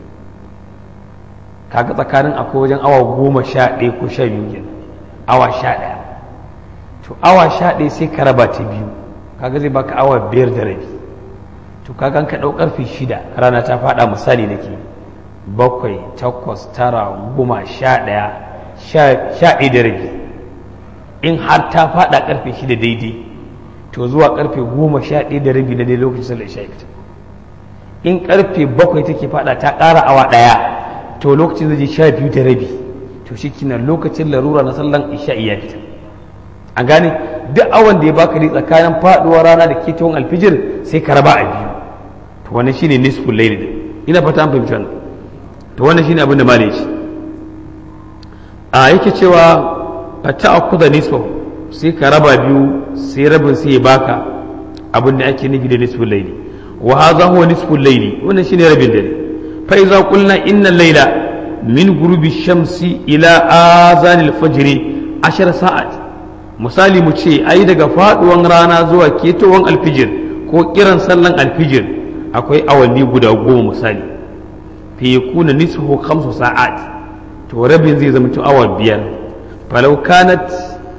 kaga tsakanin akwai wajen awa goma sha ɗaya ko sha biyu kenan awa sha ɗaya to awa sha ɗaya sai ka raba ta biyu kaga zai baka awa biyar da rabi to kaga ka ɗau ƙarfe shida rana ta faɗa misali nake bakwai takwas tara goma sha ɗaya sha ɗaya da rabi in har ta faɗa ƙarfe shida daidai to zuwa ƙarfe goma sha ɗaya da rabi na dai lokacin sallar isha fita in ƙarfe bakwai take faɗa ta ƙara awa ɗaya to lokacin zai je sha biyu da rabi to shi kina lokacin larura na sallan isha'i ya fita an gane duk awan da ya baka ne tsakanin faduwar rana da ketowar alfijir sai ka raba a biyu to wannan shine nisful layl din ina fata an fahimci wannan to wannan shine abin da malai ce a yake cewa fata akuda nisfu sai ka raba biyu sai rabin sai ya baka abin da ake nufi da nisful layl wa hadha huwa nisful layl wannan shine rabin dare فإذا قلنا إن الليل من غروب الشمس إلى آذان الفجر عشر ساعات misali mu ce ai daga faduwan rana zuwa ketowar alfijir ko kiran sallan alfijir akwai awanni guda goma misali fi yakuna nisfu khamsu sa'at to rabin zai zama to awa biyar falau kanat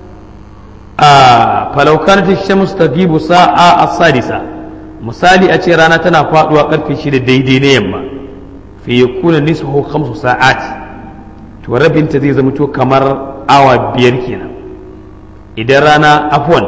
a falau kanat ash-shams tagibu sa'a as-sadisa misali a ce rana tana faduwa karfe shida daidai na yamma fi yakuna nisfu khamsu sa'at to rabinta zai zama to kamar awa biyar kenan idan rana afwan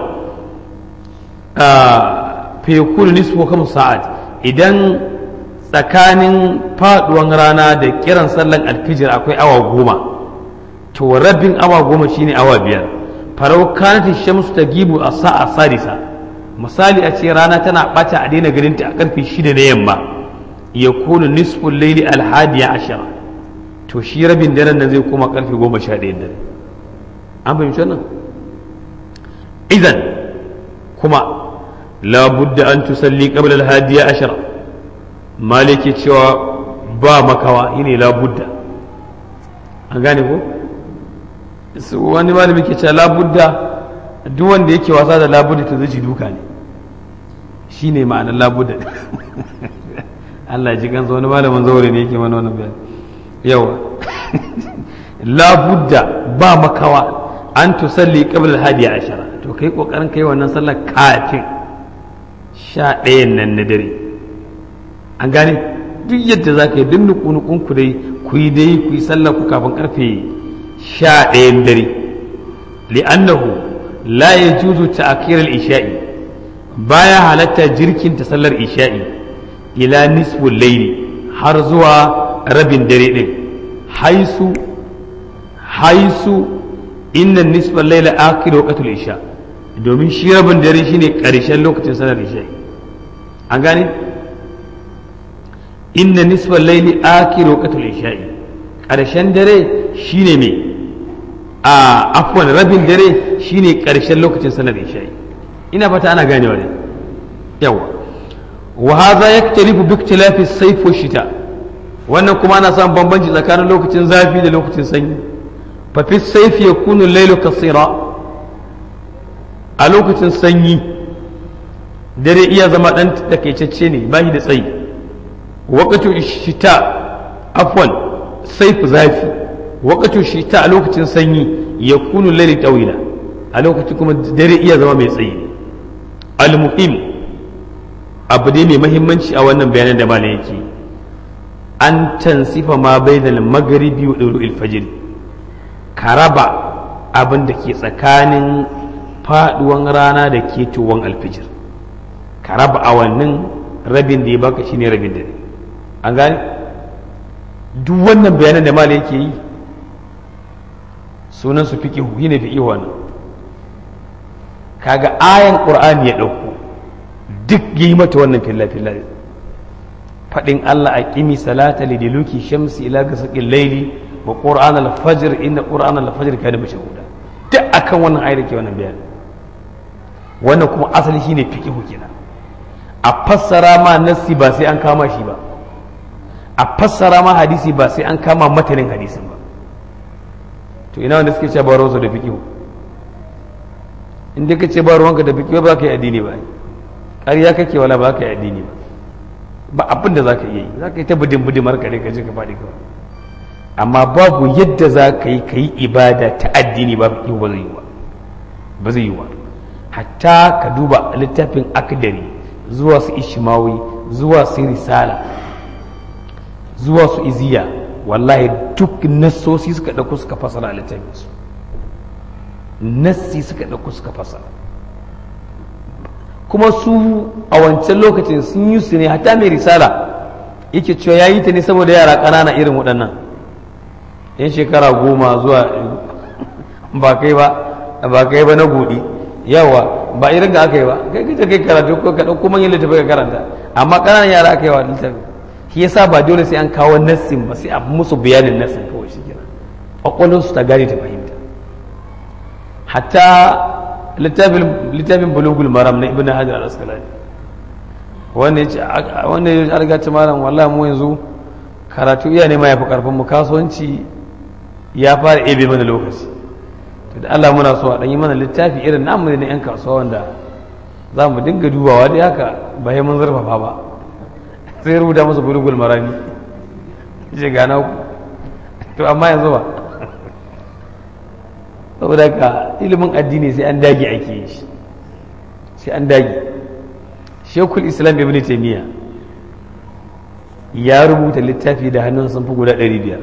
fi yakuna nisfu khamsu sa'at idan tsakanin faduwan rana da kiran sallan alfijir akwai awa goma to rabin awa goma shine awa biyar farau kanat shamsu tagibu as-sa'a sadisa misali a ce rana tana bata a daina ganinta a karfe shida na yamma yakunu nisful layli al-hadiya ashara to shi rabin daren nan zai koma karfe goma sha ɗaya dare an fahimci wannan idan kuma la budda an tusalli qabla al-hadiya ashara maliki cewa ba makawa yine la budda an gane ko wani malami ke cewa la budda duk wanda yake wasa da la budda to zai ci duka ne shine ma'anar la budda Allah ji gansa wani malamin zaure ne yake mana wannan bayani yawa la budda ba makawa an tusalli qabla al-hadiya ashara to kai kokarin kai wannan sallar kafin sha ɗayan nan na dare an gane duk yadda za ka yi duk nuku ku dai ku yi dai ku yi sallah ku kafin karfe sha ɗayan dare li'annahu la yajuzu ta'khir al-isha'i baya halatta jirkin ta sallar isha'i ila nisful layli har zuwa rabin dare din haisu haisu inna nisfal layla akhir waqtul isha domin shi rabin dare shine karshen lokacin sallar isha'i an gane inna nisfal layli akhir waqtul isha'i karshen dare shine me a afwan rabin dare shine karshen lokacin sallar isha'i ina fata ana ganewa ne yawa wa hadha yaktalifu bi ikhtilafi as-sayf wa shita wannan kuma ana samun bambanci tsakanin lokacin zafi da lokacin sanyi fa fi as-sayf yakunu al-laylu qasira a lokacin sanyi dare iya zama dan takaitacce ne ba shi da tsayi waqtu shita afwan sayf zafi waqtu shita a lokacin sanyi yakunu al-laylu tawila a lokacin kuma dare iya zama mai tsayi al-muhim abu ne mai mahimmanci a wannan bayanan da malam yake an tansifa ma bainal maghribi wa dulu'il fajr ka raba abin da ke tsakanin faduwan rana da ketowar alfijir ka raba awannin rabin da ya baka shine rabin dare an gane duk wannan bayanan da malam yake yi sunan su fiqhu ne fiqhu wannan kaga ayan qur'ani ya dauko duk yi mata wannan filla-filla faɗin Allah a ƙimi salata lidiluki shamsi ila ga saƙin laili wa ƙura'an alfajir inda ƙura'an alfajir ka da mace huda duk akan wannan ayar ke wannan bayan wannan kuma asali shine fiqhu kenan a fassara ma nassi ba sai an kama shi ba a fassara ma hadisi ba sai an kama matanin hadisin ba to ina wanda suke cewa ba ruwansu da fiqhu in dai ka ce ba ruwanka da fiqhu ba ka yi addini ba ƙarya kake wala ba ka yi addini ba ba abin da za ka iya yi za ka yi ta budin budimar kare ka je ka faɗi kawai amma babu yadda za ka yi ka yi ibada ta addini ba ba zai yi ba ba zai yi ba hatta ka duba littafin akdari zuwa su ishmawi zuwa su risala zuwa su iziya wallahi duk nassosi suka ɗauko suka fasara a littafin su nassi suka ɗauko suka fasara kuma su a wancan lokacin sun yi su ne hatta mai risala yake cewa ya yi ta ne saboda yara ƙanana irin waɗannan yan shekara goma zuwa ba kai ba ba kai ba na buɗi yawa ba irin da aka yi ba kai kace kai karatu ko ka ɗauko manyan littafi ka karanta amma ƙananan yara aka yi wa littafi shi yasa ba dole sai an kawo nassin ba sai a musu bayanin nassin kawai shi kenan ƙwaƙwalwarsu ta gane ta fahimta hatta littafin bulugul maram na ibn hajar al-asqalani wanda ya arga ta malam wallahi mu yanzu karatu iya ne ma yafi karfin mu kasuwanci ya fara ebe mana lokaci to da Allah muna so a dan yi mana littafi irin namu ne yan kasuwa wanda za mu dinga dubawa dai haka ba sai mun zurfafa ba sai rubuta masa bulugul marami je gana ku to amma yanzu ba saboda ka ilimin addini sai an dage ake yi shi sai an dage shekul islam ibn taymiya ya rubuta littafi da hannun sun fi guda ɗari biyar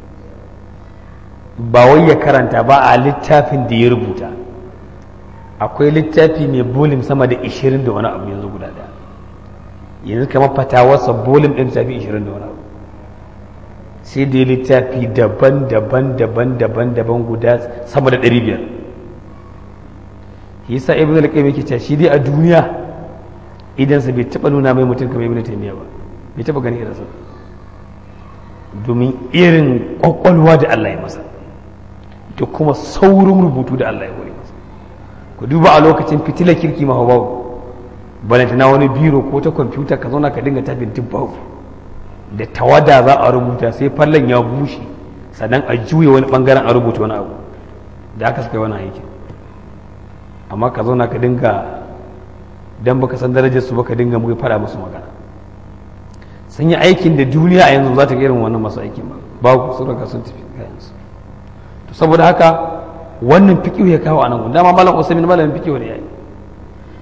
ba wai ya karanta ba a littafin da ya rubuta akwai littafi mai bolim sama da ishirin da wani abu yanzu guda ɗaya yanzu kamar fatawarsa bolim ɗin littafi ishirin da wani abu sai da littafi daban-daban daban-daban daban guda sama da ɗari biyar yasa ibn al-qayyim yake cewa shi dai a duniya idan sa bai taba nuna mai mutum kamar ibn taymiya ba bai taba gani irinsa domin irin kwakwalwa da Allah ya masa da kuma saurin rubutu da Allah ya hore masa ku duba a lokacin fitilar kirki ma babu balantana wani biro ko ta kwamfuta ka zauna ka dinga tafin duk babu da tawada za a rubuta sai fallon ya bushe sannan a juya wani bangaren a rubuta wani abu da aka suka yi wani aiki amma ka zauna ka dinga dan baka san darajar su baka dinga muka fada musu magana sun yi aikin da duniya a yanzu za ta ga irin wannan masu aikin ba babu su daga sun tafi kayansu to saboda haka wannan fiqh ya kawo anan dama malam Usaimin malamin fiqh ne yayi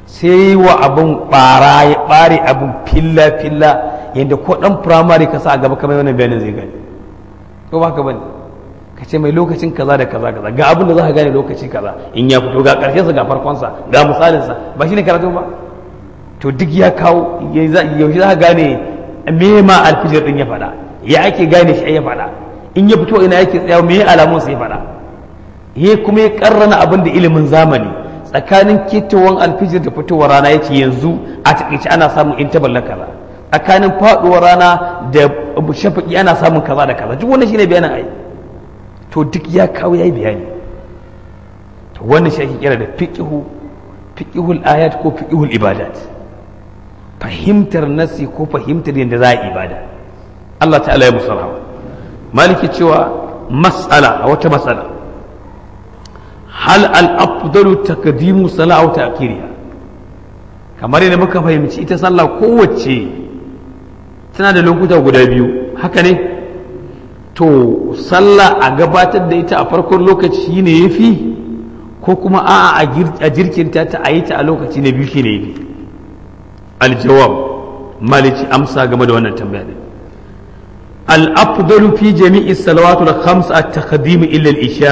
sai wa abin bara ya bare abin filla filla yadda ko dan firamare ka sa a gaba kamar wannan bayanin zai gane ko ba ka bane ka ce mai lokacin kaza da kaza kaza ga abin da za ka gane lokaci kaza in ya fito ga karshen sa ga farkon sa ga misalin sa ba shine karatu ba to duk ya kawo yaushe za ka gane me ma alfijir din ya faɗa ya ake gane shi ya faɗa in ya fito ina yake tsaya me alamun sa ya faɗa ya kuma ya karrana abin da ilimin zamani tsakanin ketowar alfijir da fitowar rana yace yanzu a takaice ana samun intabal na kaza tsakanin faduwar rana da shafaki ana samun kaza da kaza duk wannan shine bayanin ai to duk ya kawo yayi bayani to wannan shi ake kira da fiqhu fiqhul ayat ko fiqhul ibadat fahimtar nasi ko fahimtar yadda za a ibada Allah ta'ala ya musu rahama maliki cewa mas'ala a wata mas'ala hal al-afdalu taqdimu salat aw ta'khiriha kamar yadda muka fahimci ita sallah kowace tana da lokuta guda biyu haka ne to sallah a gabatar da ita a farkon lokaci ne yafi ko kuma a'a a jirkinta ta a yi ta a lokaci na biyu shi ne yafi aljawab malici amsa game da wannan tambaya ne al-afdalu fi jami'i salawatu al-khams at-taqdim illa al-isha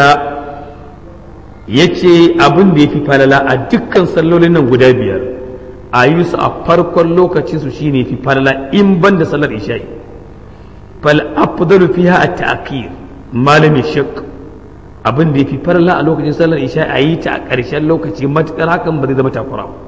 yace abin da yafi falala a dukkan sallolin nan guda biyar a yi su a farkon lokacin su shine fi falala in banda sallar isha'i fal afdalu fiha at-ta'khir malami shak abin da yafi falala a lokacin sallar isha'i a yi ta a ƙarshen lokaci matukar hakan ba zai zama takura ba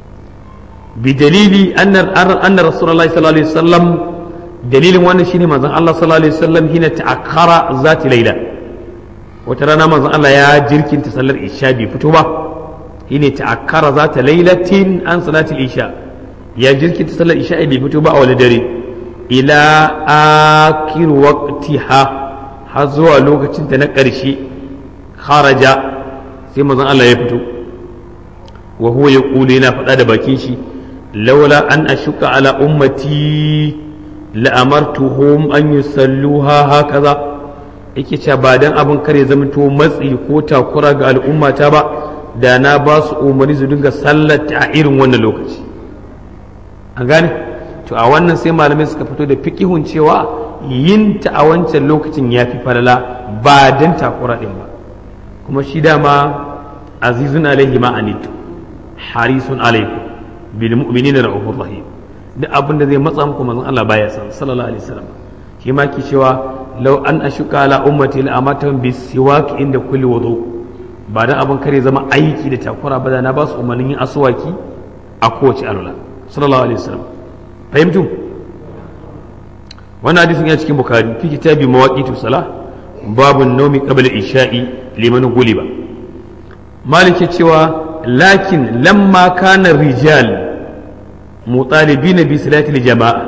بدليل أن أن رسول الله صلى الله عليه وسلم دليل وأن شيني مازن الله صلى الله عليه وسلم هنا تأخر ذات ليلة وترانا مازن الله يا جركين تصلى العشاء بفتوبة هنا تأخر ذات ليلة عن صلاة العشاء يا جركين تصلى العشاء بفتوبة أو لدري إلى آخر وقتها حزوا لوكة تنكر شيء خرج sai manzon Allah ya fito wa huwa yaqulu yana faɗa da bakin shi laula an ashuka ala ummati la amartuhum an yusalluha hakaza yake cewa ba dan abin kare zamanto matsi ko takura ga al'ummata ba da na ba su umarni su dinga sallata a irin wannan lokaci an gane to a wannan sai malamai suka fito da fiqihun cewa yin ta a wancan lokacin yafi falala ba dan takura din ba kuma shi dama azizun alaihi ma anitu harisun alaikum bil mu'minina ra'ufur rahim duk abin da zai matsa muku manzon Allah baya san sallallahu alaihi wasallam shi ma ki cewa law an ashuka ala ummati la amatan bis siwak inda kulli wudu ba dan abin kare zama aiki da takura ba da na ba su umarnin yin aswaki a kowace alwala sallallahu alaihi wasallam fahimtu wannan hadisin ya cikin bukhari fi kitabi mawaqitu salah babun nawmi qabla isha'i liman guliba malik cewa lakin lamma kana rijal mutalibina bi salatil jama'a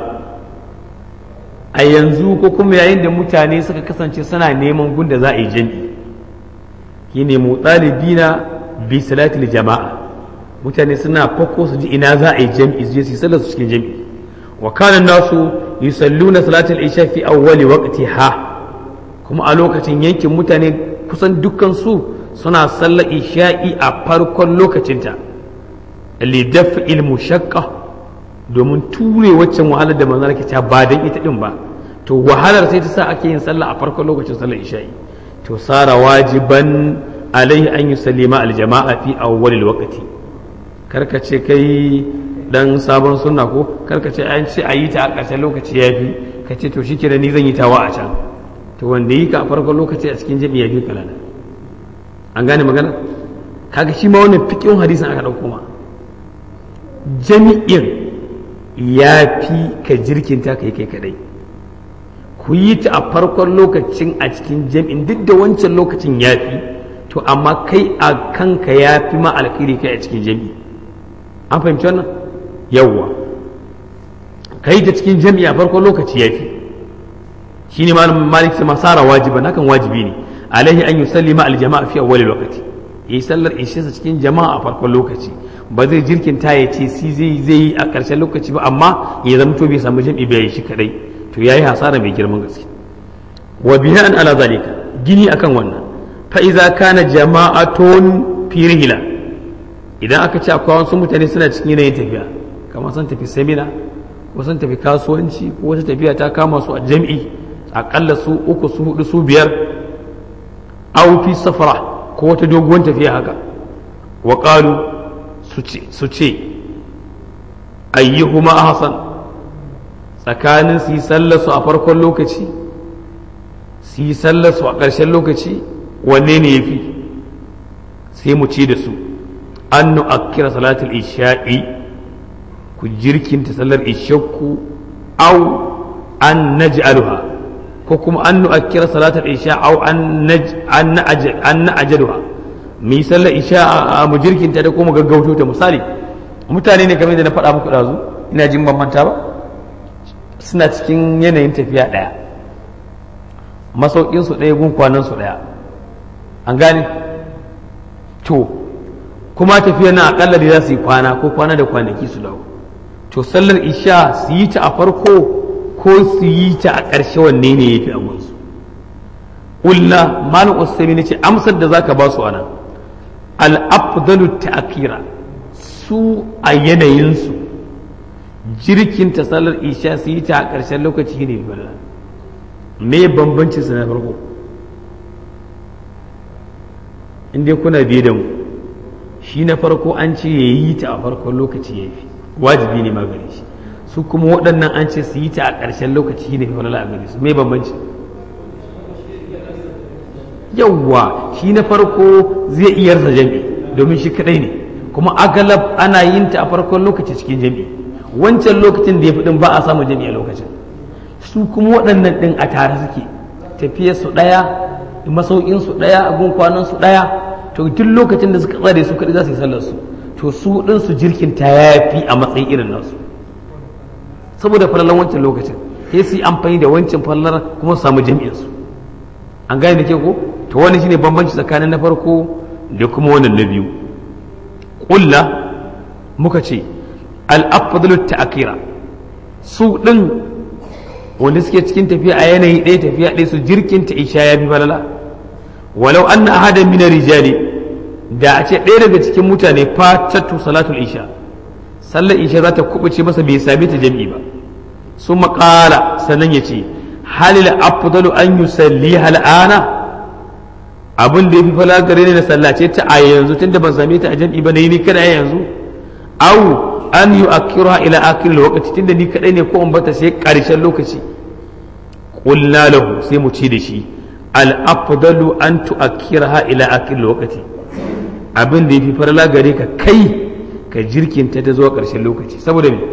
a yanzu ko kuma yayin da mutane suka kasance suna neman gunda za a yi jami'i shine mutalibina bi salatil jama'a mutane suna fako su ji ina za a yi jami'i su je su sallar su cikin jami'i wa kana nasu yusalluna salatil isha fi awwali waqtiha kuma a lokacin yankin mutane kusan dukkan su suna sallar isha'i a farkon lokacinta li daf'il mushaqqa domin ture waccan wahalar da manzon ke ta ba dan ita din ba to wahalar sai ta sa ake yin sallah a farkon lokacin sallar isha'i to sara wajiban alaihi an yusallima aljama'a fi awwalil waqti karka ce kai dan sabon sunna ko karka ce an ce ayi ta a ƙarshen lokaci yafi ka ce to shikenan ni zan yi tawa a can to wanda yi ka a farkon lokaci a cikin jami'a yafi kalana an gane magana kaga shi ma wannan fiqhin hadisin aka dauko ma jami'in ya fi ka jirkinta kai kai kadai ku yi ta a farkon lokacin a cikin jami'in duk da wancan lokacin ya fi to amma kai a kanka ya fi ma alkhairi kai a cikin jami'i an fahimci wannan yawwa kai ta cikin jami'i a farkon lokaci ya fi shi ne malik sai masara wajiban hakan wajibi ne alaihi an yusallima aljama'a fi awwal lokaci yi sallar ishinsa cikin jama'a a farkon lokaci ba zai jirkinta ya ce si zai zai a ƙarshen lokaci ba amma ya zama to bai samu jam'i bai shi kadai to yayi hasara mai girman gaske wa bina'an ala zalika gini akan wannan fa iza kana jama'atun fi rihla idan aka ce akwai wasu mutane suna cikin yanayin tafiya kamar sun tafi semina ko sun tafi kasuwanci ko wata tafiya ta kama su a jam'i aƙalla su uku su hudu su biyar aw fi safara ko wata doguwar tafiya haka wa qalu su ce ayyuhuma ahsan tsakanin su yi sallar su a farkon lokaci su yi sallar su a ƙarshen lokaci wanne ne yafi sai mu ce da su an nu'akkira salatul isha'i ku jirkinta sallar ishakku aw an naj'aluha ko kuma an nu'akkira salatul isha aw an naj an na'jal an na'jaluha mi sallar isha a mu jirkinta da kuma gaggauto ta misali mutane ne kamar da na faɗa muku dazu ina jin ban manta ba suna cikin yanayin tafiya daya masaukin su daya gun kwanan su daya an gane to kuma tafiya na akalla da za su yi kwana ko kwana da kwanaki su dawo to sallar isha su yi ta a farko ko su yi ta a ƙarshe wanne ne ya fi amunsu ƙulla malin usami ne ce amsar da za ka ba su ana al'afdalu ta'akira su a yanayinsu jirkin ta sallar isha su yi ta a ƙarshen lokaci ne bala me bambancin su na farko inda kuna biye da mu shi na farko an ce ya yi ta a farkon lokaci ya fi wajibi ne magani shi su kuma waɗannan an ce su yi ta a ƙarshen lokaci ne wani la'agari su mai bambanci yawwa shi na farko zai iya rasa jami'i domin shi kaɗai ne kuma agalab ana yin ta a farkon lokaci cikin jami'i wancan lokacin da ya fi ɗin ba a samun jami'i a lokacin su kuma waɗannan ɗin a tare suke tafiyar su ɗaya masaukin su ɗaya abun kwanan su ɗaya to duk lokacin da suka tsare su kaɗai za su yi sallar su to su ɗin su jirkin ta yafi a matsayin irin nasu saboda falalan wancan lokacin sai su yi amfani da wancan falalar kuma su samu jami'in su an gane da ke ko to wani shine bambanci tsakanin na farko da kuma wannan na biyu ƙulla muka ce al-afdalu ta'khira su ɗin wanda suke cikin tafiya a yanayi ɗaya tafiya ɗaya su jirkin ta isha ya bi falala walau anna ahadan min rijali da a ce ɗaya daga cikin mutane fatatu salatul isha sallar isha za ta kubuce masa bai same ta jami'i ba su maƙala sannan ya ce halil afdalu an yusalli hal'ana abin da ya fi fala gare ne na sallace ta a yanzu tunda ban same ta a jami'i ba na yi ni kada yanzu au an yi akira ila akiri lokaci tunda ni kadai ne ko in bata sai ƙarshen lokaci qulna lahu sai mu ci da shi al afdalu an tu'akkiraha ila akiri lokaci abin da ya fi farla gare ka kai ka jirkinta ta zuwa ƙarshen lokaci saboda me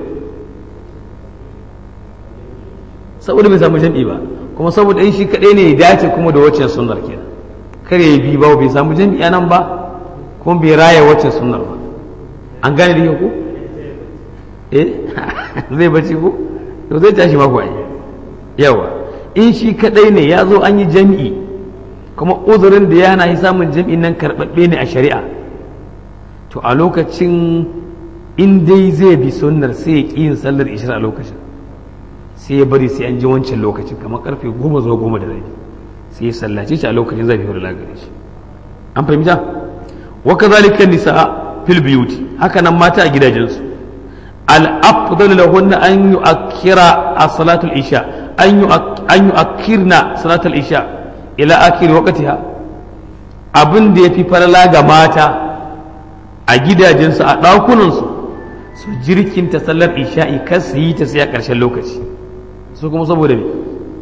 saboda bai samu jam'i ba kuma saboda in shi kaɗai ne ya dace kuma da waccan sunnar kenan kare ya bi ba bai samu jam'i a nan ba kuma bai raya waccan sunnar ba an gane da ko eh zai bacci ko to zai tashi mako ai yawa in shi kaɗai ne ya zo an yi jam'i kuma uzurin da yana yi samun jam'in nan karɓaɓɓe ne a shari'a to a lokacin in dai zai bi sunnar sai ya ƙi yin sallar ishir a lokacin sai ya bari sai an ji wancan lokacin kamar karfe goma zuwa goma da rabi sai ya sallace shi a lokacin zai fi hurla gare shi an fahimta wa kazalika nisa fil biyuti haka nan mata a gidajensu al afdal lahunna an yu'akkira as-salatul isha an an yu'akkirna salatul isha ila akhir waqtiha abin da yafi farala ga mata a gidajensu a ɗakunansu su jirkinta sallar isha'i kar su yi ta sai a ƙarshen lokaci su kuma saboda me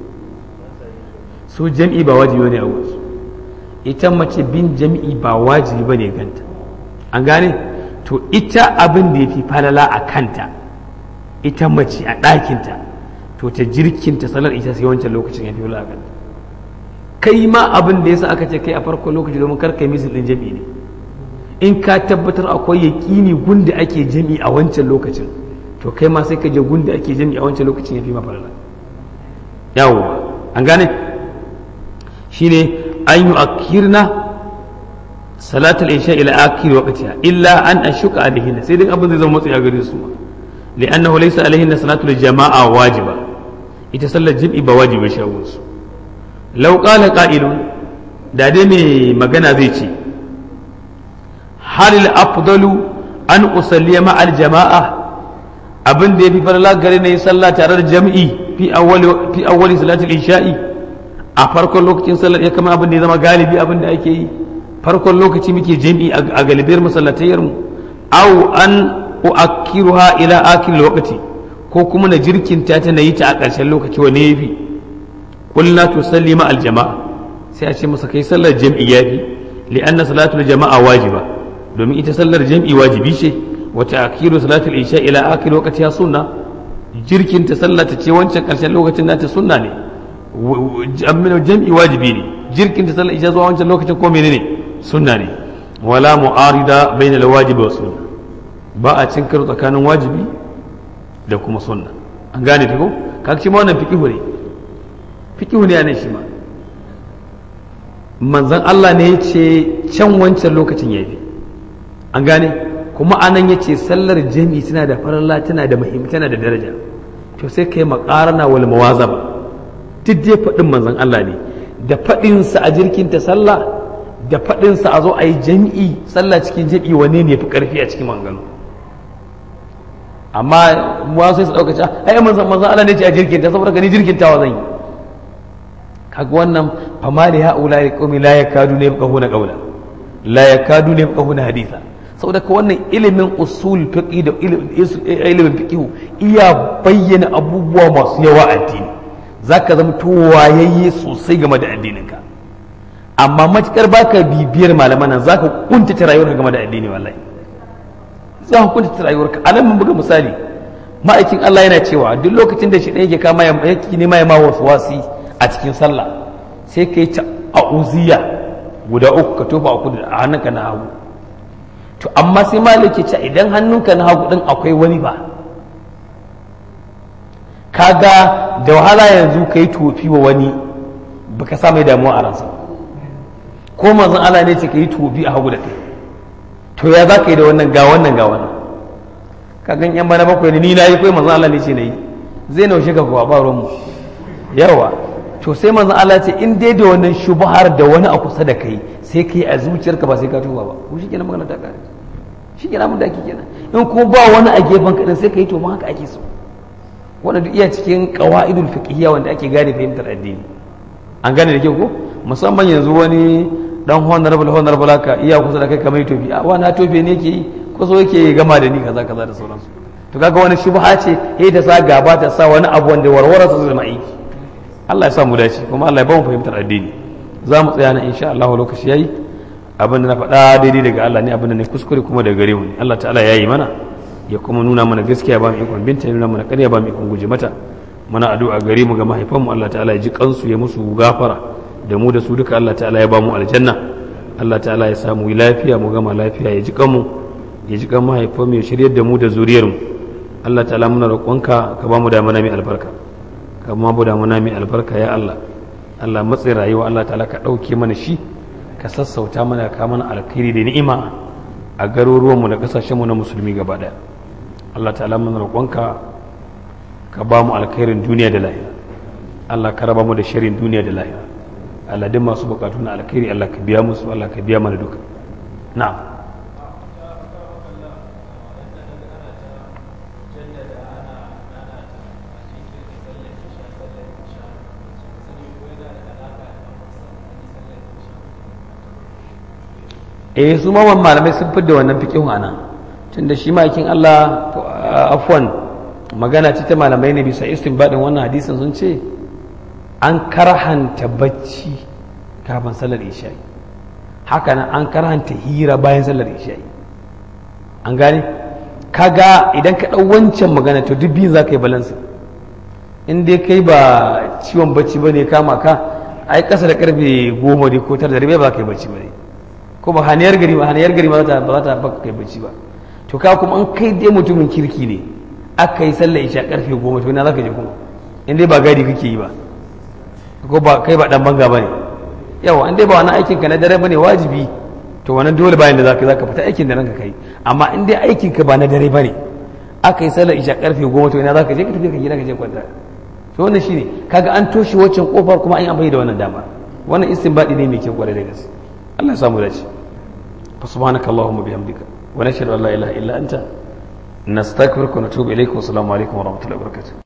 su jam'i ba wajibi ne a wasu ita mace bin jam'i ba wajibi ba ne ganta an gane to ita abin da ya fi falala a kanta ita mace a ɗakinta to ta jirkinta sallar isha sai wancan lokacin ya fi falala a kanta kai ma abin da yasa aka ce kai a farkon lokaci domin kar kai misil ɗin jam'i ne in ka tabbatar akwai yaƙini gunda ake jami a wancan lokacin to kai ma sai ka je gunda ake jami a wancan lokacin ya fi mafarala yawo an gane shine an yi akirna salatul isha ila akiri waqtiha illa an ashuka alaihinna sai dai abin zai zama matsayi a gare su li'annahu laysa alaihinna salatul jama'a wajiba ita sallar jami'i ba wajiba shawo su law qala qa'ilun da dai mai magana zai ce halil afdalu an usalliya ma'al jama'a abin da ya fi farla gare na yi sallah tare da jam'i fi awwali salatul isha'i a farkon lokacin sallar ya kama abin da ya zama galibi abin da ake yi farkon lokaci muke jam'i a galibiyar masallatayyar mu aw an uakkiruha ila akhir lokaci ko kuma na jirkinta ta na yi ta a ƙarshen lokaci wa ne yafi qulna tusalli ma'al jama'a sai a ce masa kai sallar jam'i yafi li'anna salatul jama'a wajiba domin ita sallar jam'i wajibi ce wata akiru salatul isha ila akhir waqtiha sunna jirkin ta sallata ce wancan karshen lokacin nata sunna ne jam'i wajibi ne jirkin ta sallar isha zuwa wancan lokacin ko menene sunna ne wala mu'arida bayna alwajib wa sunna ba a cin karo tsakanin wajibi da kuma sunna an gane ta ko kaga shi ma wannan fiqhu ne fiqhu ne anan shi ma manzon Allah ne ya ce can wancan lokacin yafi an gane kuma anan ya ce sallar jami'i tana da faralla tana da muhimmi tana da daraja to sai kai makarana wal mawazaba duk dai faɗin manzon Allah ne da faɗinsa a jirkin ta sallah da faɗinsa a zo a yi jami'i sallah cikin jami'i wane ne fi ƙarfi a cikin mangano amma mu sai su ɗauka cewa ai manzon manzon Allah ne ce a jirkin ta saboda gani jirkin tawa zan yi kaga wannan fama da ha'ula ya qaumi la yakadu ne yafqahuna qawla la yakadu ne yafqahuna haditha saboda ka wannan ilimin usul fiqi da ilimin fiqi iya bayyana abubuwa masu yawa a addini zaka zama to wayayye sosai game da addininka amma matukar baka bibiyar malaman nan zaka kuntata rayuwarka game da addini wallahi za ka kuntata rayuwarka anan mun buga misali ma'aikin Allah yana cewa duk lokacin da shi ɗaya yake kama yake nema ya ma wasu wasi a cikin sallah sai kai ta a'uziya guda uku ka tofa uku da hannunka na hagu to amma sai malik ya ce idan hannunka na hagu din akwai wani ba kaga da wahala yanzu kai tofi wa wani baka sa mai damuwa a ransa ko manzon Allah ne ce kai tofi a hagu da kai to ya za ka yi da wannan ga wannan ga wannan kagan yan bana bakwai ne ni na yi kai manzon Allah ne ce na yi zai naushe ka kuwa ba ruwanmu yawa to sai manzon Allah ce in dai da wannan shubhar da wani a kusa da kai sai kai a zuciyarka ba sai ka tuba ba ko shikenan magana ta kare shikenan mun da ake kenan in kuma ba wani a gefen ka din sai kai to ma haka ake so wannan duk iya cikin qawaidul fiqhiyya wanda ake gane fahimtar addini an gane da kyau ko musamman yanzu wani dan honorable honorable haka iya kusa da kai kamar tofi a wani tofi ne yake yi ko so yake gama da ni kaza kaza da sauransu to kaga wani shubha ce eh ta sa gaba ta sa wani abu wanda warware su zama aiki Allah ya sa mu dace kuma Allah ya ba mu fahimtar addini za mu tsaya nan insha Allah lokaci yayi abin da na faɗa daidai daga Allah ne abin da ne kuskure kuma daga gare mu ne Allah ta'ala ya yi mana ya kuma nuna mana gaskiya ba mu ikon binta ya nuna mana ƙarya ba mu ikon guje mata muna addu'a gare mu ga mahaifanmu Allah ta'ala ya ji kansu ya musu gafara da mu da su duka Allah ta'ala ya ba mu aljanna Allah ta'ala ya samu lafiya mu gama lafiya ya ji kanmu ya ji kan mahaifanmu ya shiryar da mu da zuriyar mu Allah ta'ala muna roƙonka ka ba mu da mana mai albarka ka ba mu da mana mai albarka ya Allah Allah matsayin rayuwa Allah ta'ala ka ɗauke mana shi ka sassauta mana ka mana alkhairi da ni'ima a garuruwanmu da ƙasashenmu na musulmi gaba ɗaya Allah ta'ala muna roƙonka ka ba mu alkhairin duniya da lahira Allah ka raba mu da shirin duniya da lahira Allah duk masu bukatu na alkhairi Allah ka biya musu Allah ka biya mana duka na'am eh su ma malamai sun fidda wannan fiqhin ana tunda shi makin Allah afwan magana ce ta malamai ne bisa istinbadin wannan hadisin sun ce an karhanta bacci kafin sallar isha'i haka nan an karhanta hira bayan sallar isha'i an gane kaga idan ka ɗau wancan magana to duk biyun za ka yi balansa in dai kai ba ciwon bacci ba ne kama ka ai ƙasa da karfe goma dai ko tara da rabi ba ka yi bacci ba ne ko ba haniyar gari ba haniyar gari ba za ta baka kai bacci ba to ka kuma an kai dai mutumin kirki ne aka yi sallar isha karfe goma to ina za ka je kuma in dai ba gadi kake yi ba ko ba kai ba dan banga bane yawa in dai ba wani aikin ka na dare bane wajibi to wannan dole bayan da zaka zaka fita aikin da ranka kai amma in dai aikin ka ba na dare bane aka yi sallar isha karfe goma to ina zaka je ka tafi ka gida ka je kwanta to wannan shine kaga an toshe waccan kofar kuma an yi amfani da wannan dama wannan istinbadi ne mai kyau kwarai da gaske Allah ya samu dace fa subhanaka allahumma bihamdika wa nashhadu an la ilaha illa anta nastaghfiruka wa natubu ilayk wa assalamu alaikum wa rahmatullahi wa barakatuh